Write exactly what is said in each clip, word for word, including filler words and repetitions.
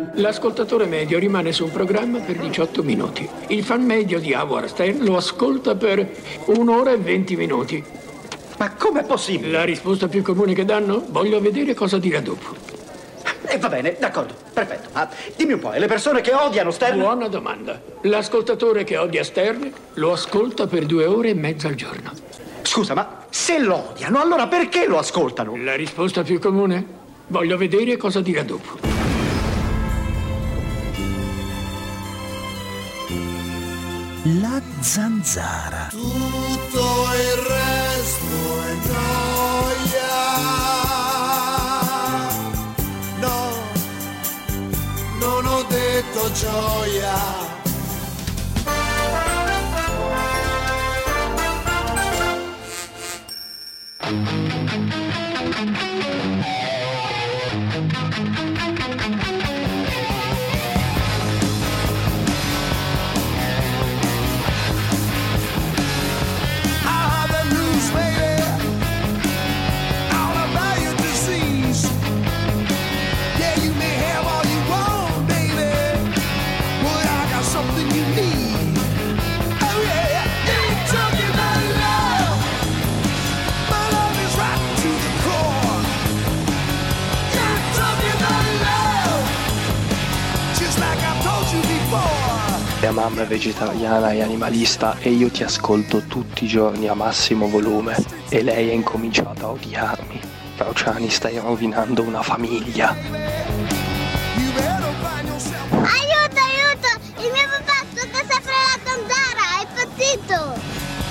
L'ascoltatore medio rimane su un programma per diciotto minuti. Il fan medio di Howard Stern lo ascolta per un'ora e venti minuti. Ma com'è possibile? La risposta più comune che danno? Voglio vedere cosa dirà dopo. E eh, va bene, d'accordo, perfetto. Ma dimmi un po', e le persone che odiano Stern? Buona domanda. L'ascoltatore che odia Stern lo ascolta per due ore e mezza al giorno. Scusa, ma se lo odiano, allora perché lo ascoltano? La risposta più comune? Voglio vedere cosa dirà dopo. La zanzara. Tutto il resto è gioia. No, non ho detto gioia. Mia mamma è vegetariana e animalista e io ti ascolto tutti i giorni a massimo volume e lei ha incominciato a odiarmi. Però Ciani, stai rovinando una famiglia. Aiuto, aiuto! Il mio papà tocca sempre la zanzara, è impazzito!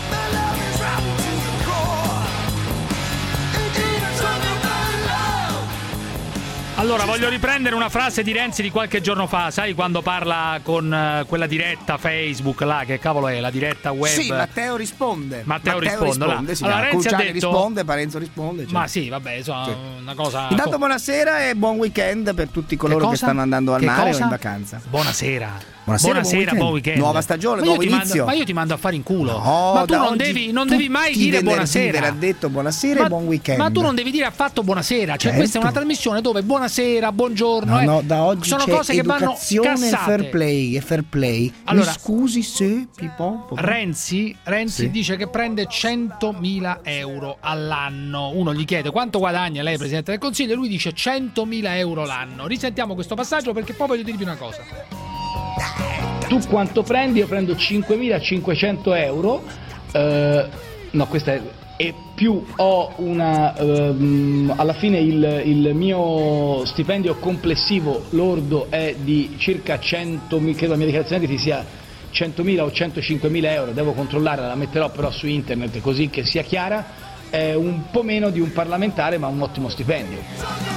Allora, voglio riprendere una frase di Renzi di qualche giorno fa, sai, quando parla con uh, quella diretta Facebook là, che cavolo è, la diretta web. Sì, Matteo risponde. Matteo, Matteo risponde. risponde sì, allora, Renzi ha detto... risponde, Parenzo risponde. Cioè. Ma sì, vabbè, insomma, sì. Una cosa... Intanto buonasera e buon weekend per tutti coloro che, che stanno andando al che mare cosa? o in vacanza. Buonasera. Buonasera, Buonasera, buon, buon weekend. Nuova stagione, ma nuovo ti inizio. Mando, ma io ti mando a fare in culo. No, ma tu non oggi, devi, non devi mai dire buonasera. Ha detto buonasera ma, e buon weekend. Ma tu non devi dire affatto buonasera. Cioè, certo. Questa è una trasmissione dove buonasera, buongiorno. No, eh, no, da oggi sono c'è cose che vanno educazione e cassate. fair play. E fair play. Allora, mi scusi se Pippo. Renzi, Renzi sì. dice che prende centomila euro all'anno. Uno gli chiede quanto guadagna lei, Presidente del Consiglio, e lui dice centomila euro l'anno. Risentiamo questo passaggio perché poi voglio dirvi una cosa. Tu quanto prendi? Io prendo cinquemilacinquecento euro, eh, no questa è, e più ho una, ehm, alla fine il, il mio stipendio complessivo lordo è di circa centomila, credo la mia dichiarazione di sia centomila o centocinquemila euro, devo controllare, la metterò però su internet così che sia chiara, è un po' meno di un parlamentare ma un ottimo stipendio.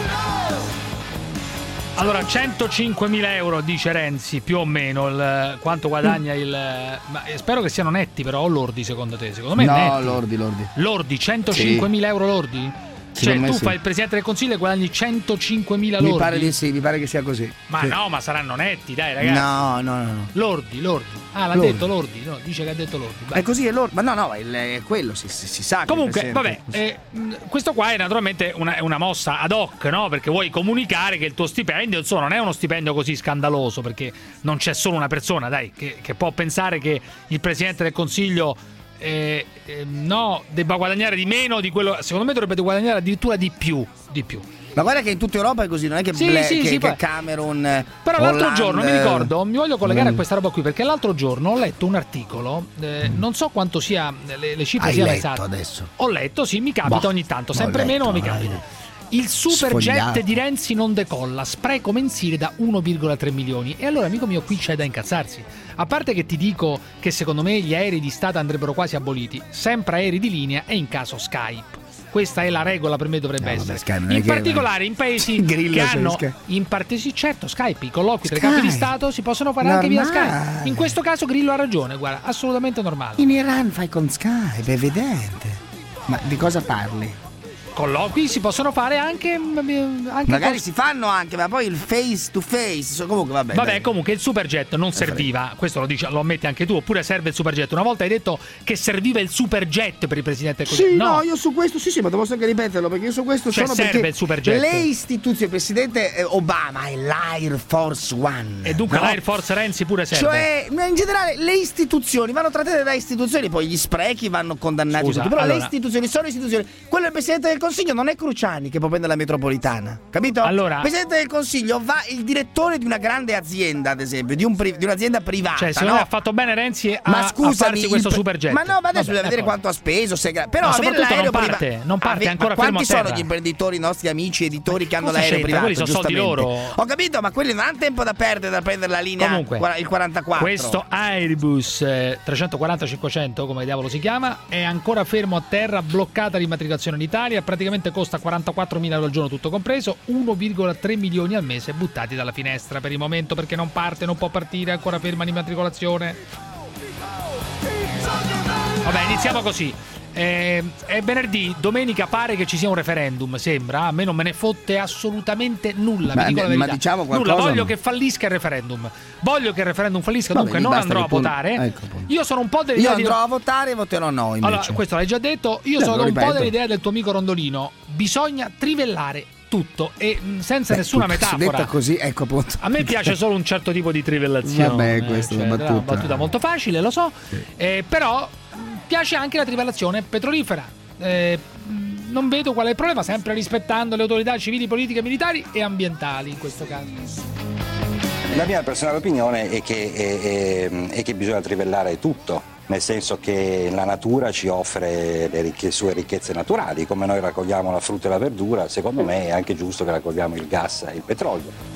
Allora, centocinquemila euro dice Renzi, più o meno, il, quanto guadagna il... Ma spero che siano netti però, o lordi secondo te? Secondo me no, netti. lordi, lordi. Lordi, centocinquemila sì. euro lordi? Cioè tu sì. fai il Presidente del Consiglio e guadagni centocinquemila lordi? Mi pare di sì, mi pare che sia così. Ma sì. no, ma saranno netti, dai ragazzi. No, no, no. no. Lordi, lordi. Ah, l'ha lordi. detto lordi, no, dice che ha detto lordi. Vai. È così, è lordi. Ma no, no, è quello, si, si, si sa. Comunque, vabbè, eh, questo qua è naturalmente una, una mossa ad hoc, no? Perché vuoi comunicare che il tuo stipendio, insomma, non è uno stipendio così scandaloso, perché non c'è solo una persona, dai, che, che può pensare che il Presidente del Consiglio... Eh, eh, no, debba guadagnare di meno di quello. Secondo me dovrebbe guadagnare addirittura di più. Di più. Ma guarda che in tutta Europa è così, non è che, sì, Blair, sì, che, sì, che Cameron. Però Hollande... l'altro giorno mi ricordo, mi voglio collegare mm. a questa roba qui, perché l'altro giorno ho letto un articolo, eh, mm. non so quanto sia, le, le cifre Hai siano letto esatte. Adesso? Ho letto, sì, mi capita boh, ogni tanto, sempre letto, meno, ma mi capita. Il superjet Sfogliato. di Renzi non decolla, spreco mensile da uno virgola tre milioni. E allora, amico mio, qui c'è da incazzarsi. A parte che ti dico che secondo me gli aerei di Stato andrebbero quasi aboliti, sempre aerei di linea e in caso Skype. Questa è la regola, per me dovrebbe no, essere. Vabbè, in particolare in paesi Grillo, che hanno in parte sì, certo, Skype, i colloqui tra i capi di Stato si possono fare normale. Anche via Skype. In questo caso Grillo ha ragione, guarda, assolutamente normale. In Iran fai con Skype, è evidente. Ma di cosa parli? colloqui si possono fare anche, anche magari cos- si fanno anche, ma poi il face to face comunque vabbè. Vabbè, dai. comunque il superjet non serviva, questo lo dici, lo ammetti anche tu, oppure serve il superjet. Una volta hai detto che serviva il superjet per il presidente del Sì, Consiglio. no. io su questo sì, sì, ma devo anche ripeterlo perché io su questo Cioè, sono serve perché il superjet. le istituzioni, il presidente Obama è l'Air Force One. E dunque no? l'Air Force Renzi pure serve. Cioè, in generale le istituzioni vanno trattate da istituzioni, poi gli sprechi vanno condannati Scusa, tutti, però allora- le istituzioni sono istituzioni. Quello del presidente del Consiglio non è Cruciani che può prendere la metropolitana, capito? Allora- il presidente del Consiglio va il direttore di una grande azienda, ad esempio, di, un pri- di un'azienda privata. Cioè, secondo no? me ha fatto bene Renzi a, Ma a scusami, farsi questo il- superjet. Ma no, ma adesso Vabbè, bisogna vedere d'accordo. quanto ha speso. Se... Però Ma avere soprattutto l'aereo non parte, priva- non parte, Ave- ancora ma fermo quanti a sono terra? gli imprenditori, i nostri amici editori che hanno cosa l'aereo c'entra? privato? Quelli sono soldi giustamente. loro. Ho capito, ma quelli non hanno tempo da perdere da prendere la linea Comunque, qua- il quarantaquattro. questo Airbus eh, trecentoquaranta cinquecento, come diavolo si chiama, è ancora fermo a terra, bloccata l'immatricolazione in Italia, praticamente costa quarantaquattromila euro al giorno tutto compreso, uno virgola tre milioni al mese buttati dalla finestra per il momento perché non parte, non può partire, ancora ferma l'immatricolazione. Vabbè, iniziamo così. Eh, è venerdì, domenica pare che ci sia un referendum, sembra, a me non me ne fotte assolutamente nulla, Beh, vi dico la ma verità. diciamo qualcosa, nulla, voglio no? che fallisca il referendum. Voglio che il referendum fallisca, Vabbè, dunque lì non basta andrò a che pun- votare. ecco, appunto. Io sono un po' Io dell'idea di... andrò a votare e voterò no invece. Allora, questo l'hai già detto. Io Eh, sono lo un po' ripeto. dell'idea del tuo amico Rondolino. Bisogna trivellare tutto e mh, senza Beh, nessuna tutto, se metafora. detta così, ecco appunto. A me piace solo un certo tipo di trivellazione. Vabbè, questa è una cioè, battuta. battuta molto facile, lo so. Eh, però mh, piace anche la trivellazione petrolifera. Eh, mh, non vedo qual è il problema, sempre rispettando le autorità civili, politiche, militari e ambientali in questo caso. La mia personale opinione è che, è, è, è che bisogna trivellare tutto, nel senso che la natura ci offre le ricche, sue ricchezze naturali, come noi raccogliamo la frutta e la verdura, secondo me è anche giusto che raccogliamo il gas e il petrolio.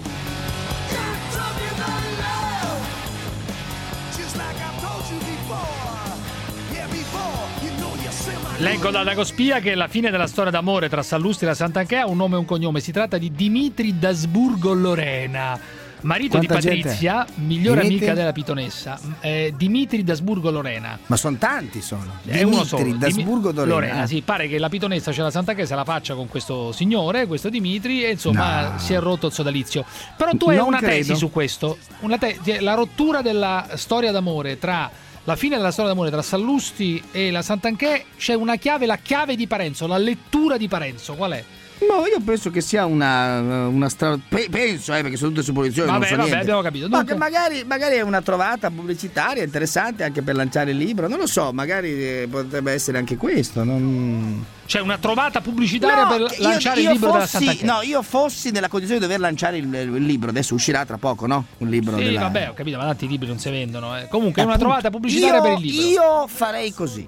Leggo da Dagospia che la fine della storia d'amore tra Sallusti e la Santanchè ha un nome e un cognome. Si tratta di Dimitri d'Asburgo Lorena, marito Quanta di Patrizia, gente? migliore Dimitri? amica della pitonessa. Eh, Dimitri d'Asburgo Lorena. Ma sono tanti sono. È uno Dimitri solo. d'Asburgo Dimi- Lorena. Lorena, sì, pare che la pitonessa, cioè la Santanchè, se la faccia con questo signore, questo Dimitri, e insomma No. si è rotto il sodalizio. Però tu hai Non una credo. tesi su questo, una te- la rottura della storia d'amore tra la fine della storia d'amore tra Sallusti e la Santanchè, c'è una chiave, la chiave di Parenzo, la lettura di Parenzo, qual è? No, io penso che sia una, una stra... pe- penso, eh, perché sono tutte supposizioni. Vabbè, non so vabbè, niente. abbiamo capito. Ma Dunque- che magari, magari è una trovata pubblicitaria interessante anche per lanciare il libro. Non lo so, magari eh, potrebbe essere anche questo. Non... C'è una trovata pubblicitaria No, per che io- lanciare io il libro della fossi- Santanchè. No, io fossi nella condizione di dover lanciare il, il libro. Adesso uscirà tra poco, no? Un libro Sì, della... vabbè, ho capito, ma tanti libri non si vendono. Eh. Comunque è una Appunto, trovata pubblicitaria io, per il libro. Io farei così.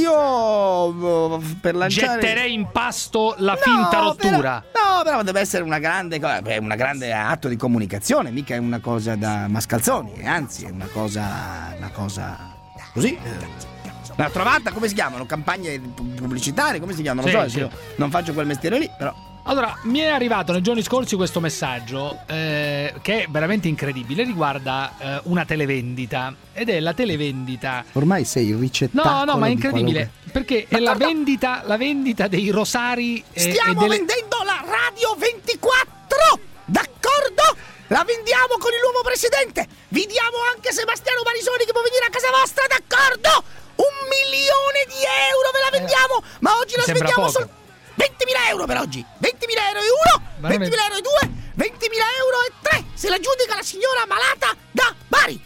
Io eh, per lanciare Getterei in pasto la No, finta rottura. Però, no, però deve essere una grande cosa, è un grande atto di comunicazione, mica è una cosa da mascalzoni, anzi è una cosa una cosa così. eh, Una trovata, come si chiamano? Campagne pubblicitarie, come si chiamano? Non Sì, so, sì. io non faccio quel mestiere lì, però Allora, mi è arrivato nei giorni scorsi questo messaggio eh, che è veramente incredibile, riguarda eh, una televendita ed è la televendita. ormai sei il ricettacolo. No, no, ma è di incredibile perché è la vendita, la vendita dei rosari eh, Stiamo e delle... vendendo la Radio ventiquattro, d'accordo? La vendiamo con il nuovo presidente. Vi diamo anche Sebastiano Marisoni che può venire a casa vostra, d'accordo? Un milione di euro ve la vendiamo, ma oggi la Mi sembra svendiamo poco. solo ventimila euro per oggi. ventimila euro e uno, Ma non è- ventimila euro e due, ventimila euro e tre. Se la giudica la signora malata da Bari.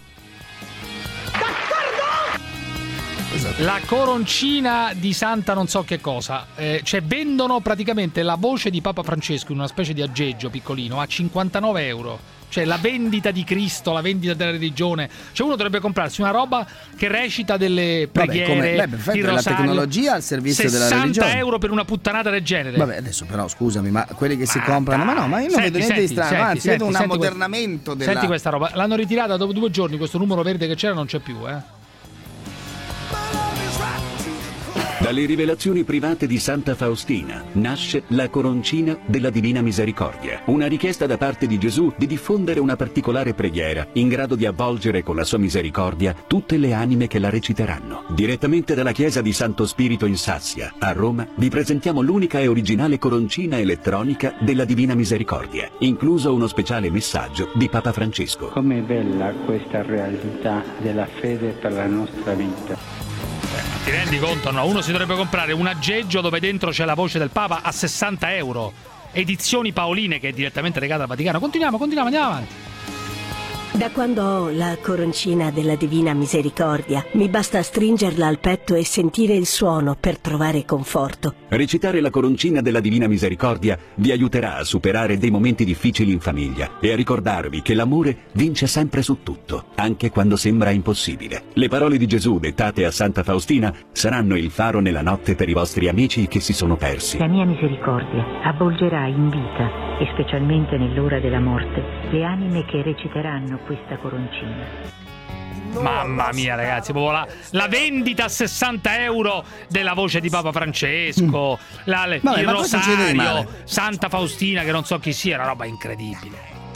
La coroncina di Santa non so che cosa, eh, cioè vendono praticamente la voce di Papa Francesco in una specie di aggeggio piccolino a cinquantanove euro. Cioè la vendita di Cristo, la vendita della religione. Cioè uno dovrebbe comprarsi una roba che recita delle preghiere, come- beh, perfetto, il la rosario. tecnologia al servizio della sessanta religione. euro per una puttanata del genere. Vabbè, adesso però scusami, ma quelli che si Ma comprano, ma dai. no, ma io non Senti, vedo niente senti, di strano, senti, anzi senti, vedo un senti questo- ammodernamento della... Senti questa roba, l'hanno ritirata dopo due giorni, questo numero verde che c'era non c'è più, eh. Dalle rivelazioni private di Santa Faustina nasce la coroncina della Divina Misericordia, una richiesta da parte di Gesù di diffondere una particolare preghiera in grado di avvolgere con la sua misericordia tutte le anime che la reciteranno. Direttamente dalla chiesa di Santo Spirito in Sassia, a Roma, vi presentiamo l'unica e originale coroncina elettronica della Divina Misericordia, incluso uno speciale messaggio di Papa Francesco. Com'è bella questa realtà della fede per la nostra vita. Ti rendi conto? No, uno si dovrebbe comprare un aggeggio dove dentro c'è la voce del Papa a sessanta euro. Edizioni Paoline, che è direttamente legata al Vaticano. Continuiamo, continuiamo, andiamo avanti. Da quando ho la coroncina della Divina Misericordia, mi basta stringerla al petto e sentire il suono per trovare conforto. Recitare la coroncina della Divina Misericordia vi aiuterà a superare dei momenti difficili in famiglia e a ricordarvi che l'amore vince sempre su tutto, anche quando sembra impossibile. Le parole di Gesù dettate a Santa Faustina saranno il faro nella notte per i vostri amici che si sono persi. La mia misericordia avvolgerà in vita, e specialmente nell'ora della morte, le anime che reciteranno questa coroncina. Mamma mia, ragazzi, proprio la, la vendita a sessanta euro della voce di Papa Francesco, mm. la, le, Vabbè, il ma cosa succede di rosario, male? Santa Faustina, che non so chi sia, una roba incredibile.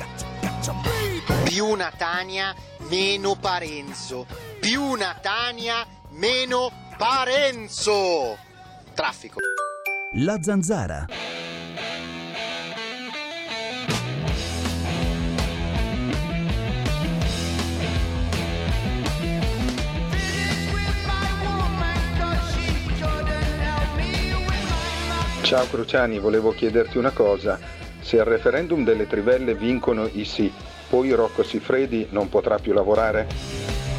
Più Natania, meno Parenzo. Più Natania, meno Parenzo. Traffico. La Zanzara. Ciao Cruciani, volevo chiederti una cosa. Se al referendum delle trivelle vincono i sì, poi Rocco Siffredi non potrà più lavorare?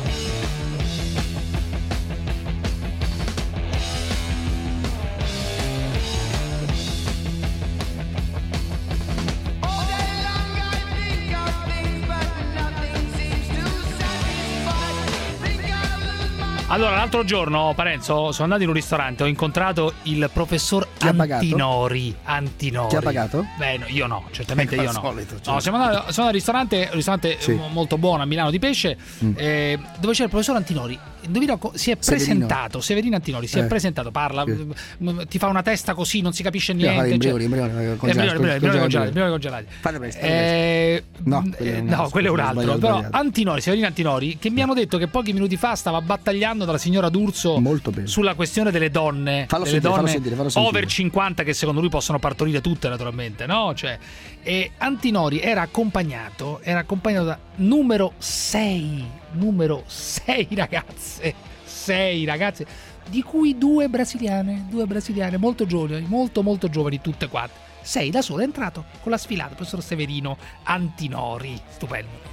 Allora, l'altro giorno, Parenzo, sono andato in un ristorante, ho incontrato il professor Chi ha pagato? Antinori. Antinori. Chi ha pagato? Beh, no, io no, certamente Ecco, io al no. solito, cioè. No, siamo andati, sono al ristorante, un ristorante Sì. mo- molto buono a Milano di pesce, Mm. eh, dove c'era il professor Antinori. Indovina, co- si è Severino. presentato, Severino Antinori, si è Eh. presentato, parla, Sì. m- m- ti fa una testa così, non si capisce Sì, niente. fare cioè- embrioni, embrioni, Eh, congelati, embrioni, embrioni, embrioni congelati, congelati. embrioni congelati. Fate presto, fate Eh, No, eh, quello è un no, altro, quello è un sbagliato, altro. Però sbagliato. Antinori, Severino Antinori, che mi hanno detto che pochi minuti fa stava battagliando dalla signora D'Urso Molto bene. sulla questione delle donne, Fallo delle sentire, fallo donne sentire, fallo sentire. over cinquanta, che secondo lui possono partorire tutte, naturalmente, no? Cioè, e Antinori era accompagnato, era accompagnato da numero sei, numero sei ragazze, sei ragazze, di cui due brasiliane, due brasiliane molto giovani, molto molto giovani tutte quattro. Sei da solo è entrato con la sfilata, il professor Severino Antinori, stupendo.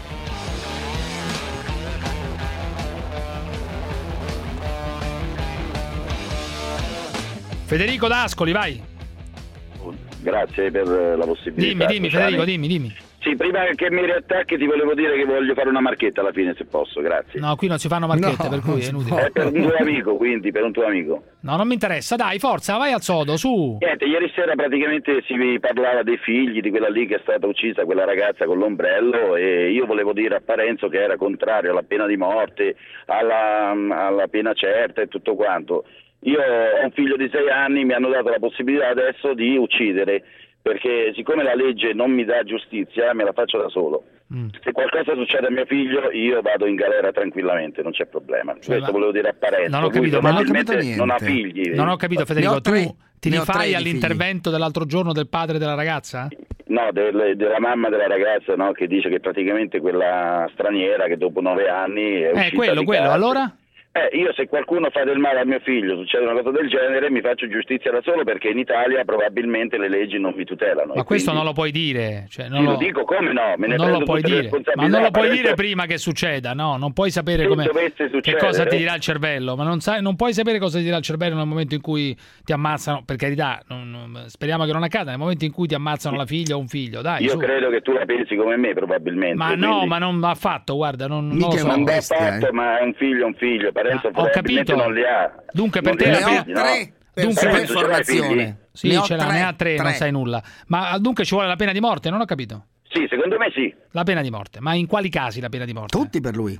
Federico D'Ascoli, vai. Grazie per la possibilità. Dimmi, dimmi, Cruciani. Federico, dimmi, dimmi. Sì, prima che mi riattacchi ti volevo dire che voglio fare una marchetta alla fine, se posso, grazie. No, qui non si fanno marchette, No, per cui è inutile. È per un tuo amico, quindi, per un tuo amico. No, non mi interessa, dai, forza, vai al sodo, su. Niente, ieri sera praticamente si parlava dei figli di quella lì che è stata uccisa, quella ragazza con l'ombrello, e io volevo dire a Parenzo che era contrario alla pena di morte, alla, alla pena certa e tutto quanto. Io ho un figlio di sei anni, mi hanno dato la possibilità adesso di uccidere, perché siccome la legge non mi dà giustizia, me la faccio da solo. Mm. Se qualcosa succede a mio figlio, io vado in galera tranquillamente, non c'è problema. Cioè, Questo ma- volevo dire a Parenzo. Non ho Lui capito, ma non ho probabilmente capito non ha niente. figli. Non ho capito, Federico, Ne ho tre, tu ti ne ho rifai tre di all'intervento dell'altro giorno del padre della ragazza? No, del- della mamma della ragazza, no, che dice che praticamente quella straniera che dopo nove anni è Eh, uscita quello, di quello, casa. allora? Eh, io se qualcuno fa del male a mio figlio, succede una cosa del genere, mi faccio giustizia da solo, perché in Italia probabilmente le leggi non mi tutelano. Ma e questo quindi- non lo puoi dire. Cioè, non Sì, lo... lo dico, come no? Me ne non lo prendo puoi tutte le dire, ma responsabilità. non lo puoi Parenzo- dire prima che succeda, no? Non puoi sapere Se come, dovesse che succedere- cosa ti dirà il cervello, ma non, sai, non puoi sapere cosa ti dirà il cervello nel momento in cui ti ammazzano, per carità, non- non- speriamo che non accada, nel momento in cui ti ammazzano la figlia o un figlio, dai. Io su. credo che tu la pensi come me, probabilmente. Ma quindi- no, ma non va fatto, guarda, non, non lo Mica è so. una non va bestia, fatto, eh. ma è un figlio, è un figlio. Parenzo Ah, ho probabilmente capito. non li ha. Dunque, per Non te li la ha Ne ho figli, no? tre per Dunque, sua Parenzo, ce l'hai figli? informazione. Sì, ne ho ce l'ha, tre, ne ha tre, non tre. sai nulla. Ma dunque ci vuole la pena di morte? Non ho capito. Sì, secondo me sì. La pena di morte, ma in quali casi la pena di morte? Tutti per lui.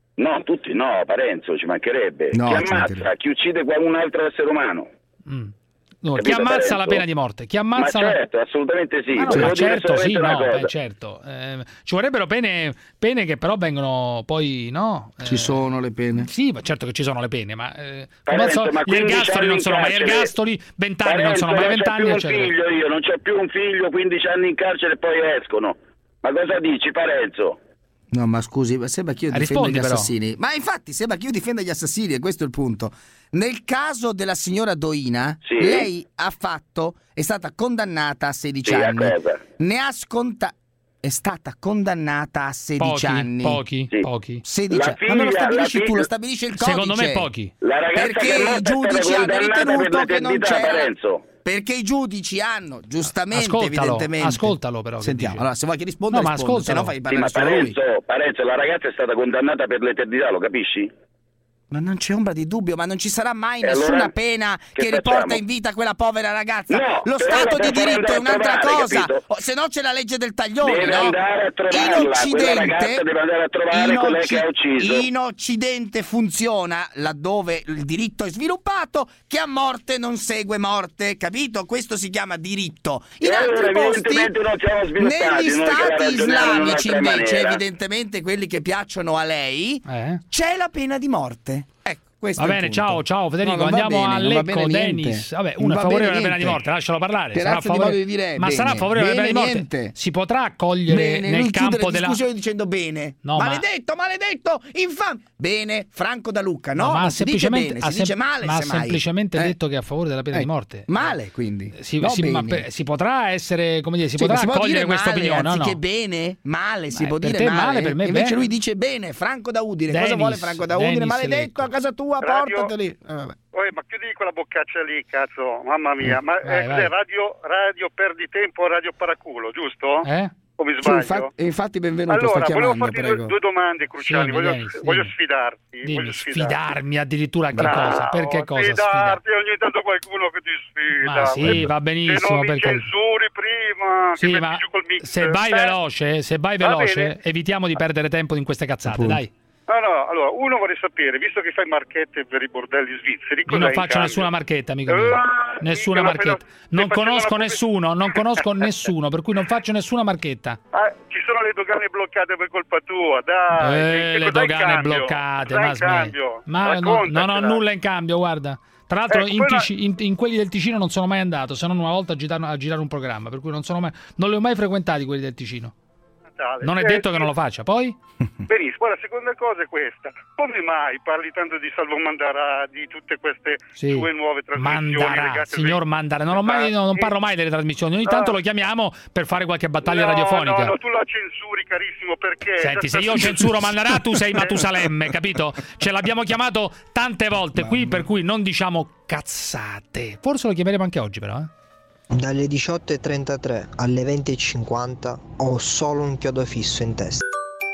No, tutti no, Parenzo, ci mancherebbe. No, chi ci ammazza, mancherebbe. chi uccide un altro essere umano. Mm. No, chi Capito, ammazza Parenzo? la pena di morte? Chi ammazza ma la- certo, assolutamente sì. Ah, no, Volevo ma dire certo, sì, solamente una no, cosa. beh, certo. Eh, ci vorrebbero pene, pene che però vengono poi, no? Eh, Ci sono le pene? Sì, ma certo che ci sono le pene, ma, eh, Parenzo, come so- ma gli quindici ergastoli anni non in sono mai carcere. ergastoli, vent'anni non Parenzo, sono mai non c'ho vent'anni, più un eccetera. figlio io, non c'ho più un figlio, quindici anni in carcere e poi escono. Ma cosa dici, Parenzo? No, ma scusi, ma sembra che io Eh, difenda rispondi, gli però. assassini. Ma infatti sembra che io difenda gli assassini, e questo è il punto. Nel caso della signora Doina, Sì. lei ha fatto, è stata condannata a sedici Sì, a anni. cosa? Ne ha scontato. È stata condannata a sedici Pochi, anni. pochi, pochi. sedici La anni. Ma non lo figlia- stabilisci la tu, figlia- lo stabilisce il codice. Secondo me pochi. La ragazza Perché che è morta i è stata giudici hanno condannata per ritenuto che non l'eternità, c'era. Parenzo. Perché i giudici hanno, giustamente, Ascoltalo, evidentemente. ascoltalo però. che Sentiamo, dice. allora se vuoi che risponda, No, ma rispondo, se no ascoltalo. fai Sì, ma parlare solo lui. Parenzo, Parenzo, la ragazza è stata condannata per l'eternità, lo capisci? Ma non c'è ombra di dubbio, ma non ci sarà mai E nessuna allora pena che che riporta facciamo? in vita quella povera ragazza. No, Lo però Stato la di può diritto andare è a un'altra trovare, cosa, capito? o, se no c'è la legge del taglione, Deve no? andare a trovarla, in quella Occidente, ragazza deve andare a trovare in colei Occi- che ha ucciso. in Occidente funziona, laddove il diritto è sviluppato, che a morte non segue morte, capito? Questo si chiama diritto. In E allora, altri posti, evidentemente non siamo sviluppati, negli noi che la stati ragioniamo in islamici un'altra invece, maniera. evidentemente quelli che piacciono a lei, Eh? c'è la pena di morte. Ecco. Questo Va è il bene, punto. ciao, ciao Federico, No, non va andiamo bene, a non va Lecco, bene niente. Dennis. Vabbè, Non uno è va favorevole bene alla pena di niente. morte, lascialo parlare. Per Sarà alzo di favore- modo di dire, Ma bene. sarà favorevole alla Bene, pena di morte? niente. Si potrà accogliere Bene, nel lui chiude campo le della... discussioni dicendo bene. No, ma- maledetto, maledetto, infame. Bene, Franco Da Luca, no? No, ma non ha si dice semplicemente, bene, ha si dice sem- male, ma ha semmai. semplicemente Eh? detto che è a favore della pena di Eh, morte. Male, quindi. Si, No, si- ma bene. per- si potrà essere, come dire, si Sì, ma potrà si può accogliere dire questa male, opinione, no? anziché no? bene, male, si Beh, può per dire te male. male, per me Invece bene. lui dice bene, Franco Da Udine. Cosa Dennis, vuole Franco Da Udine? Dennis Maledetto, a casa tua, Radio- portateli. Eh, vabbè. Poi, ma chiudi quella boccaccia lì, cazzo, mamma mia. Ma Vai, eh, vai. cos'è, radio, radio perdi tempo, radio paraculo, giusto? Eh? O mi Sì, sbaglio? infatti, infatti benvenuto, Allora, sta volevo chiamando, farti prego. due, due domande cruciali. Dimmi, voglio, Dennis, voglio dimmi. sfidarti. Dimmi, voglio sfidarti. sfidarmi addirittura a che Bravo, cosa? Perché cosa sfidarti, sfidarti? ogni tanto qualcuno che ti sfida. Ma sì, va Se benissimo, non mi perché- censuri prima, Sì, che ma metti giù col mix. se vai Eh, veloce, se vai va veloce, bene. evitiamo di perdere tempo in queste cazzate, Appunto. dai. No, no, allora, uno vorrei sapere, visto che fai marchette per i bordelli svizzeri, Io cos'è non in faccio cambio? nessuna marchetta, amico mio. Ah, Nessuna mica, ma marchetta. stai Non facendo conosco una nessuno, non conosco nessuno, per cui non faccio nessuna marchetta. Ah, ci sono le dogane bloccate per colpa tua, dai. Eh, che le cos'hai in dogane cambio? bloccate, Cos'hai ma in smetti. cambio? Ma no, Raccontacela. non ho nulla in cambio, guarda. Tra l'altro Ecco, in, poi la- Tici- in- in quelli del Ticino non sono mai andato, se non una volta a girare, a girare un programma, per cui non sono mai, non li ho mai frequentati quelli del Ticino. Natale. Non è Eh, detto che non lo faccia, poi? Benissimo, la seconda cosa è questa. Come mai parli tanto di Salvo Mandarà, di tutte queste Sì. sue nuove trasmissioni Mandarà, legate signor al- Mandarà. Non, ho mai, no, non parlo mai delle trasmissioni, ogni tanto Ah. lo chiamiamo per fare qualche battaglia No, radiofonica. No, no, tu la censuri, carissimo, perché... Senti, se io censuro Mandarà, tu sei Matusalemme, capito? Ce l'abbiamo chiamato tante volte qui, per cui non diciamo cazzate. Forse lo chiameremo anche oggi, però. Eh? Dalle diciotto e trentatré alle venti e cinquanta ho solo un chiodo fisso in testa.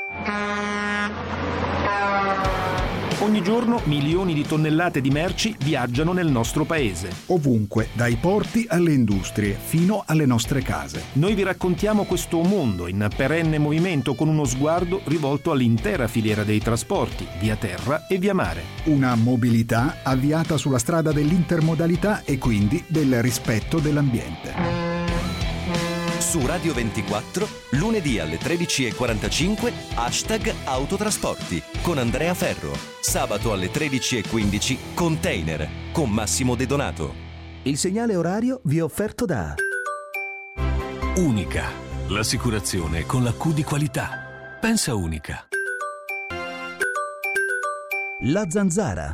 Ogni giorno milioni di tonnellate di merci viaggiano nel nostro paese. Ovunque, dai porti alle industrie, fino alle nostre case. Noi vi raccontiamo questo mondo in perenne movimento con uno sguardo rivolto all'intera filiera dei trasporti, via terra e via mare. Una mobilità avviata sulla strada dell'intermodalità e quindi del rispetto dell'ambiente. Su Radio ventiquattro, lunedì alle tredici e quarantacinque, hashtag Autotrasporti con Andrea Ferro. Sabato alle tredici e quindici, Container con Massimo De Donato. Il segnale orario vi è offerto da Unica, l'assicurazione con la Q di qualità. Pensa Unica. La Zanzara.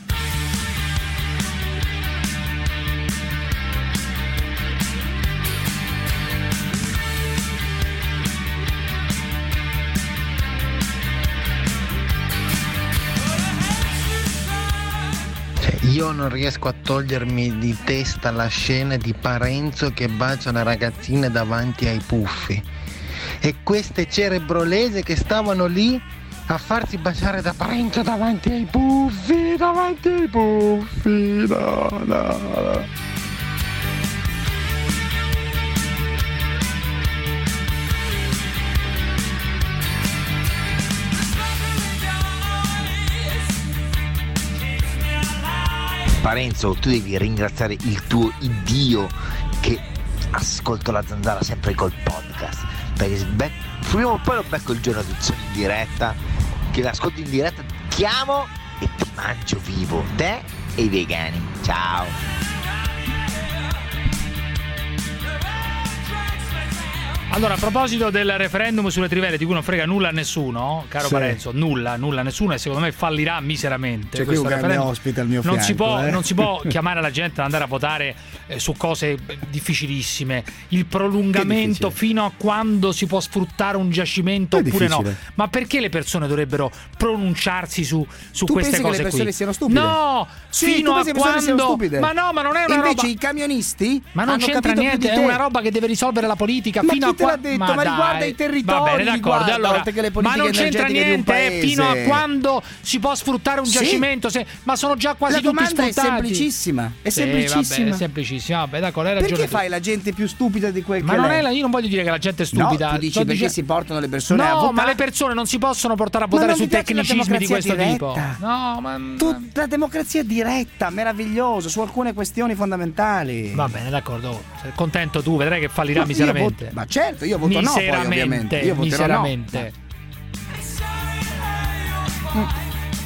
Io non riesco a togliermi di testa la scena di Parenzo che bacia una ragazzina davanti ai puffi e queste cerebrolese che stavano lì a farsi baciare da Parenzo davanti ai puffi, davanti ai puffi, no, no, no. Parenzo, tu devi ringraziare il tuo Dio che ascolto la Zanzara sempre col podcast, perché bec- prima o poi lo becco il giorno che sono in diretta, che l'ascolto in diretta, ti chiamo e ti mangio vivo, te e i vegani. Ciao. Allora, a proposito del referendum sulle trivelle di cui non frega nulla a nessuno, caro sì. Parenzo, nulla, nulla a nessuno, e secondo me fallirà miseramente. C'è qui un grande ospite al mio non fianco. Si può, eh. non si può chiamare la gente ad andare a votare eh, su cose difficilissime. Il prolungamento fino a quando si può sfruttare un giacimento È oppure difficile. no. Ma perché le persone dovrebbero pronunciarsi su, su Tu queste pensi cose che le persone qui? siano stupide? No, Sì, fino tu a pensi che le persone siano quando. stupide? Ma no, ma non è una Invece roba. i camionisti Ma non hanno c'entra capito più niente, di è te. una roba che deve risolvere la politica. Ma fino chi a te l'ha qua- detto? Ma, Ma dai. riguarda i territori, Va bene, d'accordo. riguarda, Allora, oltre che le ma politiche non c'entra energetiche di un niente paese. fino a quando si può sfruttare un Sì. giacimento. Se, ma sono già quasi La tutti domanda è sfruttati. semplicissima, è Sì, semplicissima. vabbè, è semplicissima. Vabbè, d'accordo, hai ragione Perché tu. fai la gente più stupida di quel Ma che non lei? è la, io non voglio dire che la gente è stupida. No, tu dici Sto perché dice- si portano le persone no, a votare. ma le persone non si possono portare a Ma votare non su mi piace la tecnicismi di questo democrazia tipo. diretta. No, ma Tu, la democrazia diretta, meraviglioso, su alcune questioni fondamentali. va bene, d'accordo. Sei contento tu, vedrai che fallirà No, io miseramente. voto- ma certo, io voto no, poi, miseramente, ovviamente. Io voterò miseramente. no.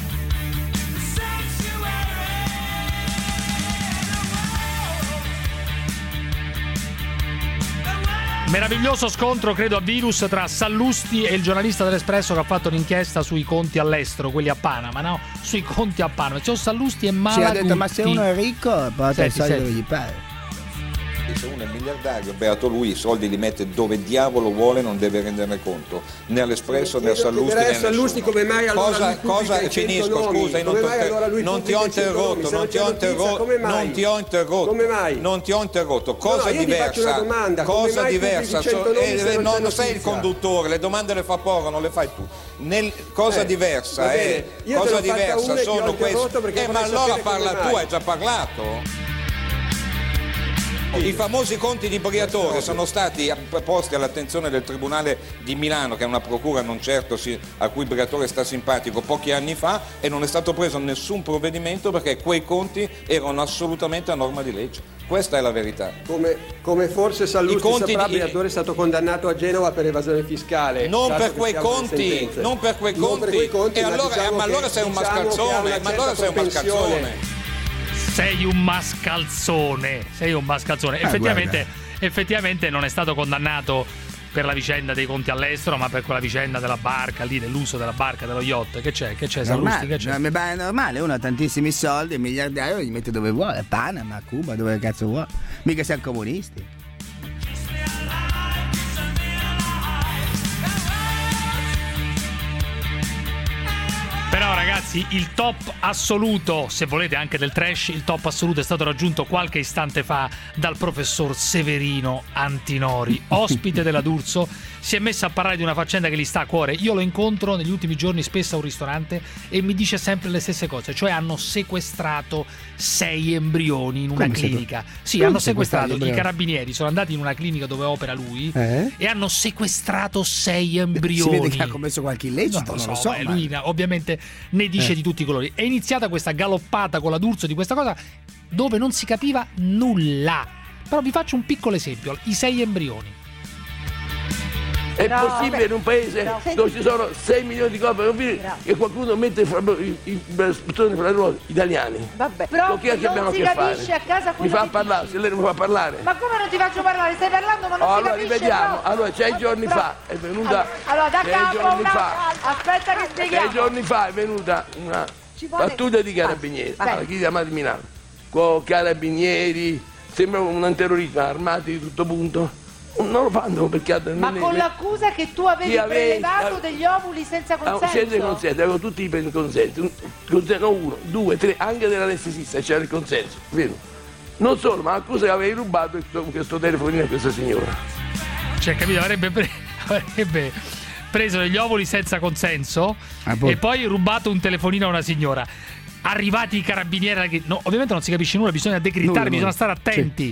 Meraviglioso scontro, credo, a virus tra Sallusti e il giornalista dell'Espresso che ha fatto un'inchiesta sui conti all'estero, quelli a Panama, no? Sui conti a Panama. C'è Sallusti e Si Malaguti. ha detto, ma se uno è ricco, porta i Senti, soldi senti. dove gli pare. Se uno è miliardario, beato lui, i soldi li mette dove diavolo vuole, non deve renderne conto, né all'Espresso né a Sallusti né a nessuno. Sallusti come mai allora cosa, lui pubblica cosa i cento finisco, nomi? scusa, io non, Come ti ho mai inter- allora lui non ti pubblica ho i cento interrotto, nomi? non ti ho Se non c'è interrotto, notizia, come mai? non ti ho interrotto, Come mai? non ti ho interrotto, cosa No, io ti faccio diversa, una domanda, come cosa mai diversa, pubblichi cento so- nomi eh, se non no, c'è non sei il notizia? conduttore, le domande le fa poco, non le fai tu. Nel, cosa Eh, diversa va bene. è, Io cosa te l'ho fatta diversa una e ti ho sono interrotto queste. perché Eh, ma vorrei allora sapere come parla mai. tu, hai già parlato? I famosi conti di Briatore sono stati posti all'attenzione del Tribunale di Milano, che è una procura non certo si- a cui Briatore sta simpatico, pochi anni fa, e non è stato preso nessun provvedimento perché quei conti erano assolutamente a norma di legge. Questa è la verità. Come, come forse Sallusti I conti saprà, di- Briatore è stato condannato a Genova per evasione fiscale. Non dato per che quei siamo nelle conti, sentenze. non per quei Non conti. per quei conti, E ma allora, diciamo eh, ma che- allora sei un diciamo che ha mascalzone, una ma allora certa sei un propensione. mascalzone. Sei un mascalzone, sei un mascalzone. Eh, Effettivamente, effettivamente non è stato condannato per la vicenda dei conti all'estero, ma per quella vicenda della barca lì, dell'uso della barca, dello yacht. Che c'è? Che c'è, Sallusti? Normale, Che c'è? no, ma è normale, uno ha tantissimi soldi, è miliardario, li mette dove vuole, a Panama, a Cuba, dove cazzo vuole. Mica siamo comunisti. Però ragazzi, il top assoluto, se volete anche del trash, il top assoluto è stato raggiunto qualche istante fa dal professor Severino Antinori, ospite della D'Urso. Si è messo a parlare di una faccenda che gli sta a cuore. Io lo incontro negli ultimi giorni spesso a un ristorante e mi dice sempre le stesse cose, cioè hanno sequestrato sei embrioni in una Come clinica. sequ- Sì, Come hanno sequestrato, sequestrati i gli carabinieri sono andati in una clinica dove opera lui Eh? e hanno sequestrato sei Si embrioni. vede che ha commesso qualche illecito, non lo so. eh, ma- lui ovviamente ne dice Eh. di tutti i colori. È iniziata questa galoppata con la D'Urso di questa cosa dove non si capiva nulla. Però vi faccio un piccolo esempio: i sei embrioni. È No, possibile vabbè. in un paese No. dove ci sono sei milioni di coppie bambini che qualcuno mette fra, i, i, persone fra loro italiani? Vabbè, Con chi è che non abbiamo a si che capisce fare? a casa Mi quello fa che parlare, dici. se lei non mi fa parlare. Ma come non ti faccio parlare? Stai parlando ma non Oh, si allora capisce rivediamo. proprio. Allora, sei giorni Però- fa è venuta. Allora, da sei capo giorni una... fa. Aspetta che spieghiamo. Sei giorni fa è venuta una Ci vuole- pattuglia di carabinieri, Vai. alla chiama di Milano, con carabinieri, sembra un terrorista, armati di tutto punto. Non lo fanno perché altro Ma non con è- l'accusa che tu avevi Chi avevi- prelevato ave- degli ovuli senza Ah, consenso. senza consenso, avevo tutti i consensi, un- consenso, non uno, due, tre, anche dell'anestesista c'era il consenso, vero? Non solo, ma l'accusa che avevi rubato questo, questo telefonino a questa signora. Cioè, capito? Avrebbe, pre- avrebbe preso degli ovuli senza consenso Ah, poi- e poi rubato un telefonino a una signora. Arrivati i carabinieri, che- no, ovviamente non si capisce nulla, bisogna decrittare, Nulla, bisogna nulla. stare attenti.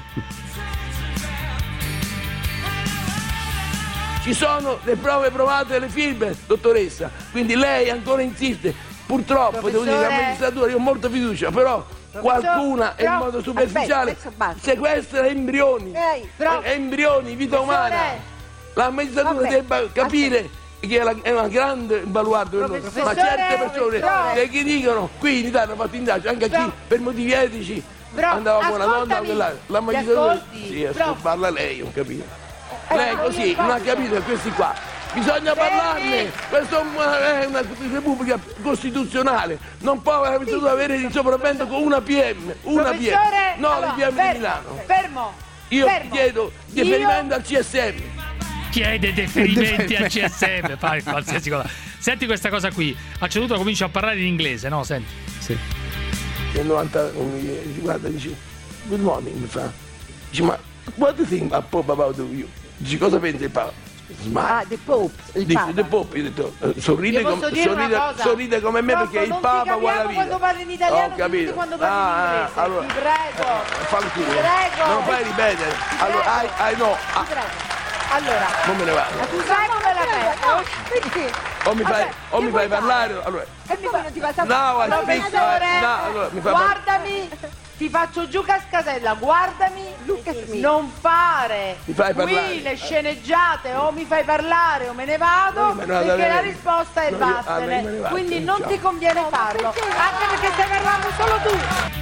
Ci sono le prove provate e le firme, dottoressa, quindi lei ancora insiste. Purtroppo, devo dire, la Professore. magistratura, io ho molta fiducia, però qualcuna però, in modo superficiale aspetta, basta. sequestra embrioni, Ehi, però, eh, embrioni, vita professore, umana. La magistratura vabbè, debba capire aspetta. che è, la, è una grande baluardo, ma certe persone che chi dicono qui in Italia hanno fatto indagini, anche però, chi per motivi etici però, andava con una donna ascoltami, la, la magistratura. ascolti, Sì, però, parla lei, non capito. Eh, Lei così non ha capito che questi qua bisogna parlarne, questa è una, è una repubblica costituzionale, non può avere il sopravvento con una P M, una P M, no, allora, le P M fermo, di Milano. Fermo. Io fermo. chiedo deferimento Io... al C S M. Chiede deferimenti al C S M, fai qualsiasi cosa. Senti questa cosa qui, a ceduto comincio a parlare in inglese, no? Senti. Sì. Nel novanta mi guarda, dice good morning, mi fa. Dice ma what do you think about Pope about you? Dice cosa pensi il Papa? Smile. Ah, the Pope, il Dice, Papa. The Pope, io ho detto, eh, sorride, Io com- posso dire sorride, una cosa? sorride come me Troppo, perché il non ti Papa vuole la capiamo vita. quando parli in italiano, Ho capito. ti quando parli Ah, in inglese. allora, Ti prego. eh, fallo tu. Prego. Non fai ripetere. Allora, I, I know. Ti prego. Allora, non me ne vado. tu sai come la penso? Perché? O mi fai, o mi fai parlare, allora. E mi non ti passa No, I speak, professore, uh, no, allora, mi fa guardami, ti faccio giù cascasella, guardami, non fare Mi fai qui parlare. le sceneggiate, o mi fai parlare o me ne vado, No, me ne vado perché a la vedere. risposta è No, io- ah, vattene, me ne vado, quindi non ciao. ti conviene farlo, anche perché stai parlando solo tu.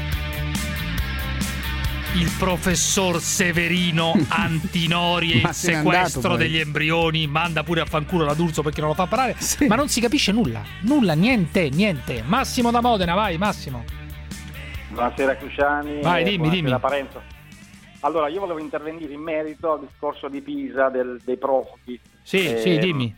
Il professor Severino Antinori e il Ma se n'è sequestro andato, poi. degli embrioni manda pure a fanculo la D'Urso perché non lo fa parlare, ma non si capisce nulla, nulla, niente, niente. Massimo da Modena, vai Massimo. Buonasera Cruciani. Vai, dimmi, buonasera dimmi. Parenzo. Allora, io volevo intervenire in merito al discorso di Pisa, del- dei profughi. Sì, Eh, sì, dimmi.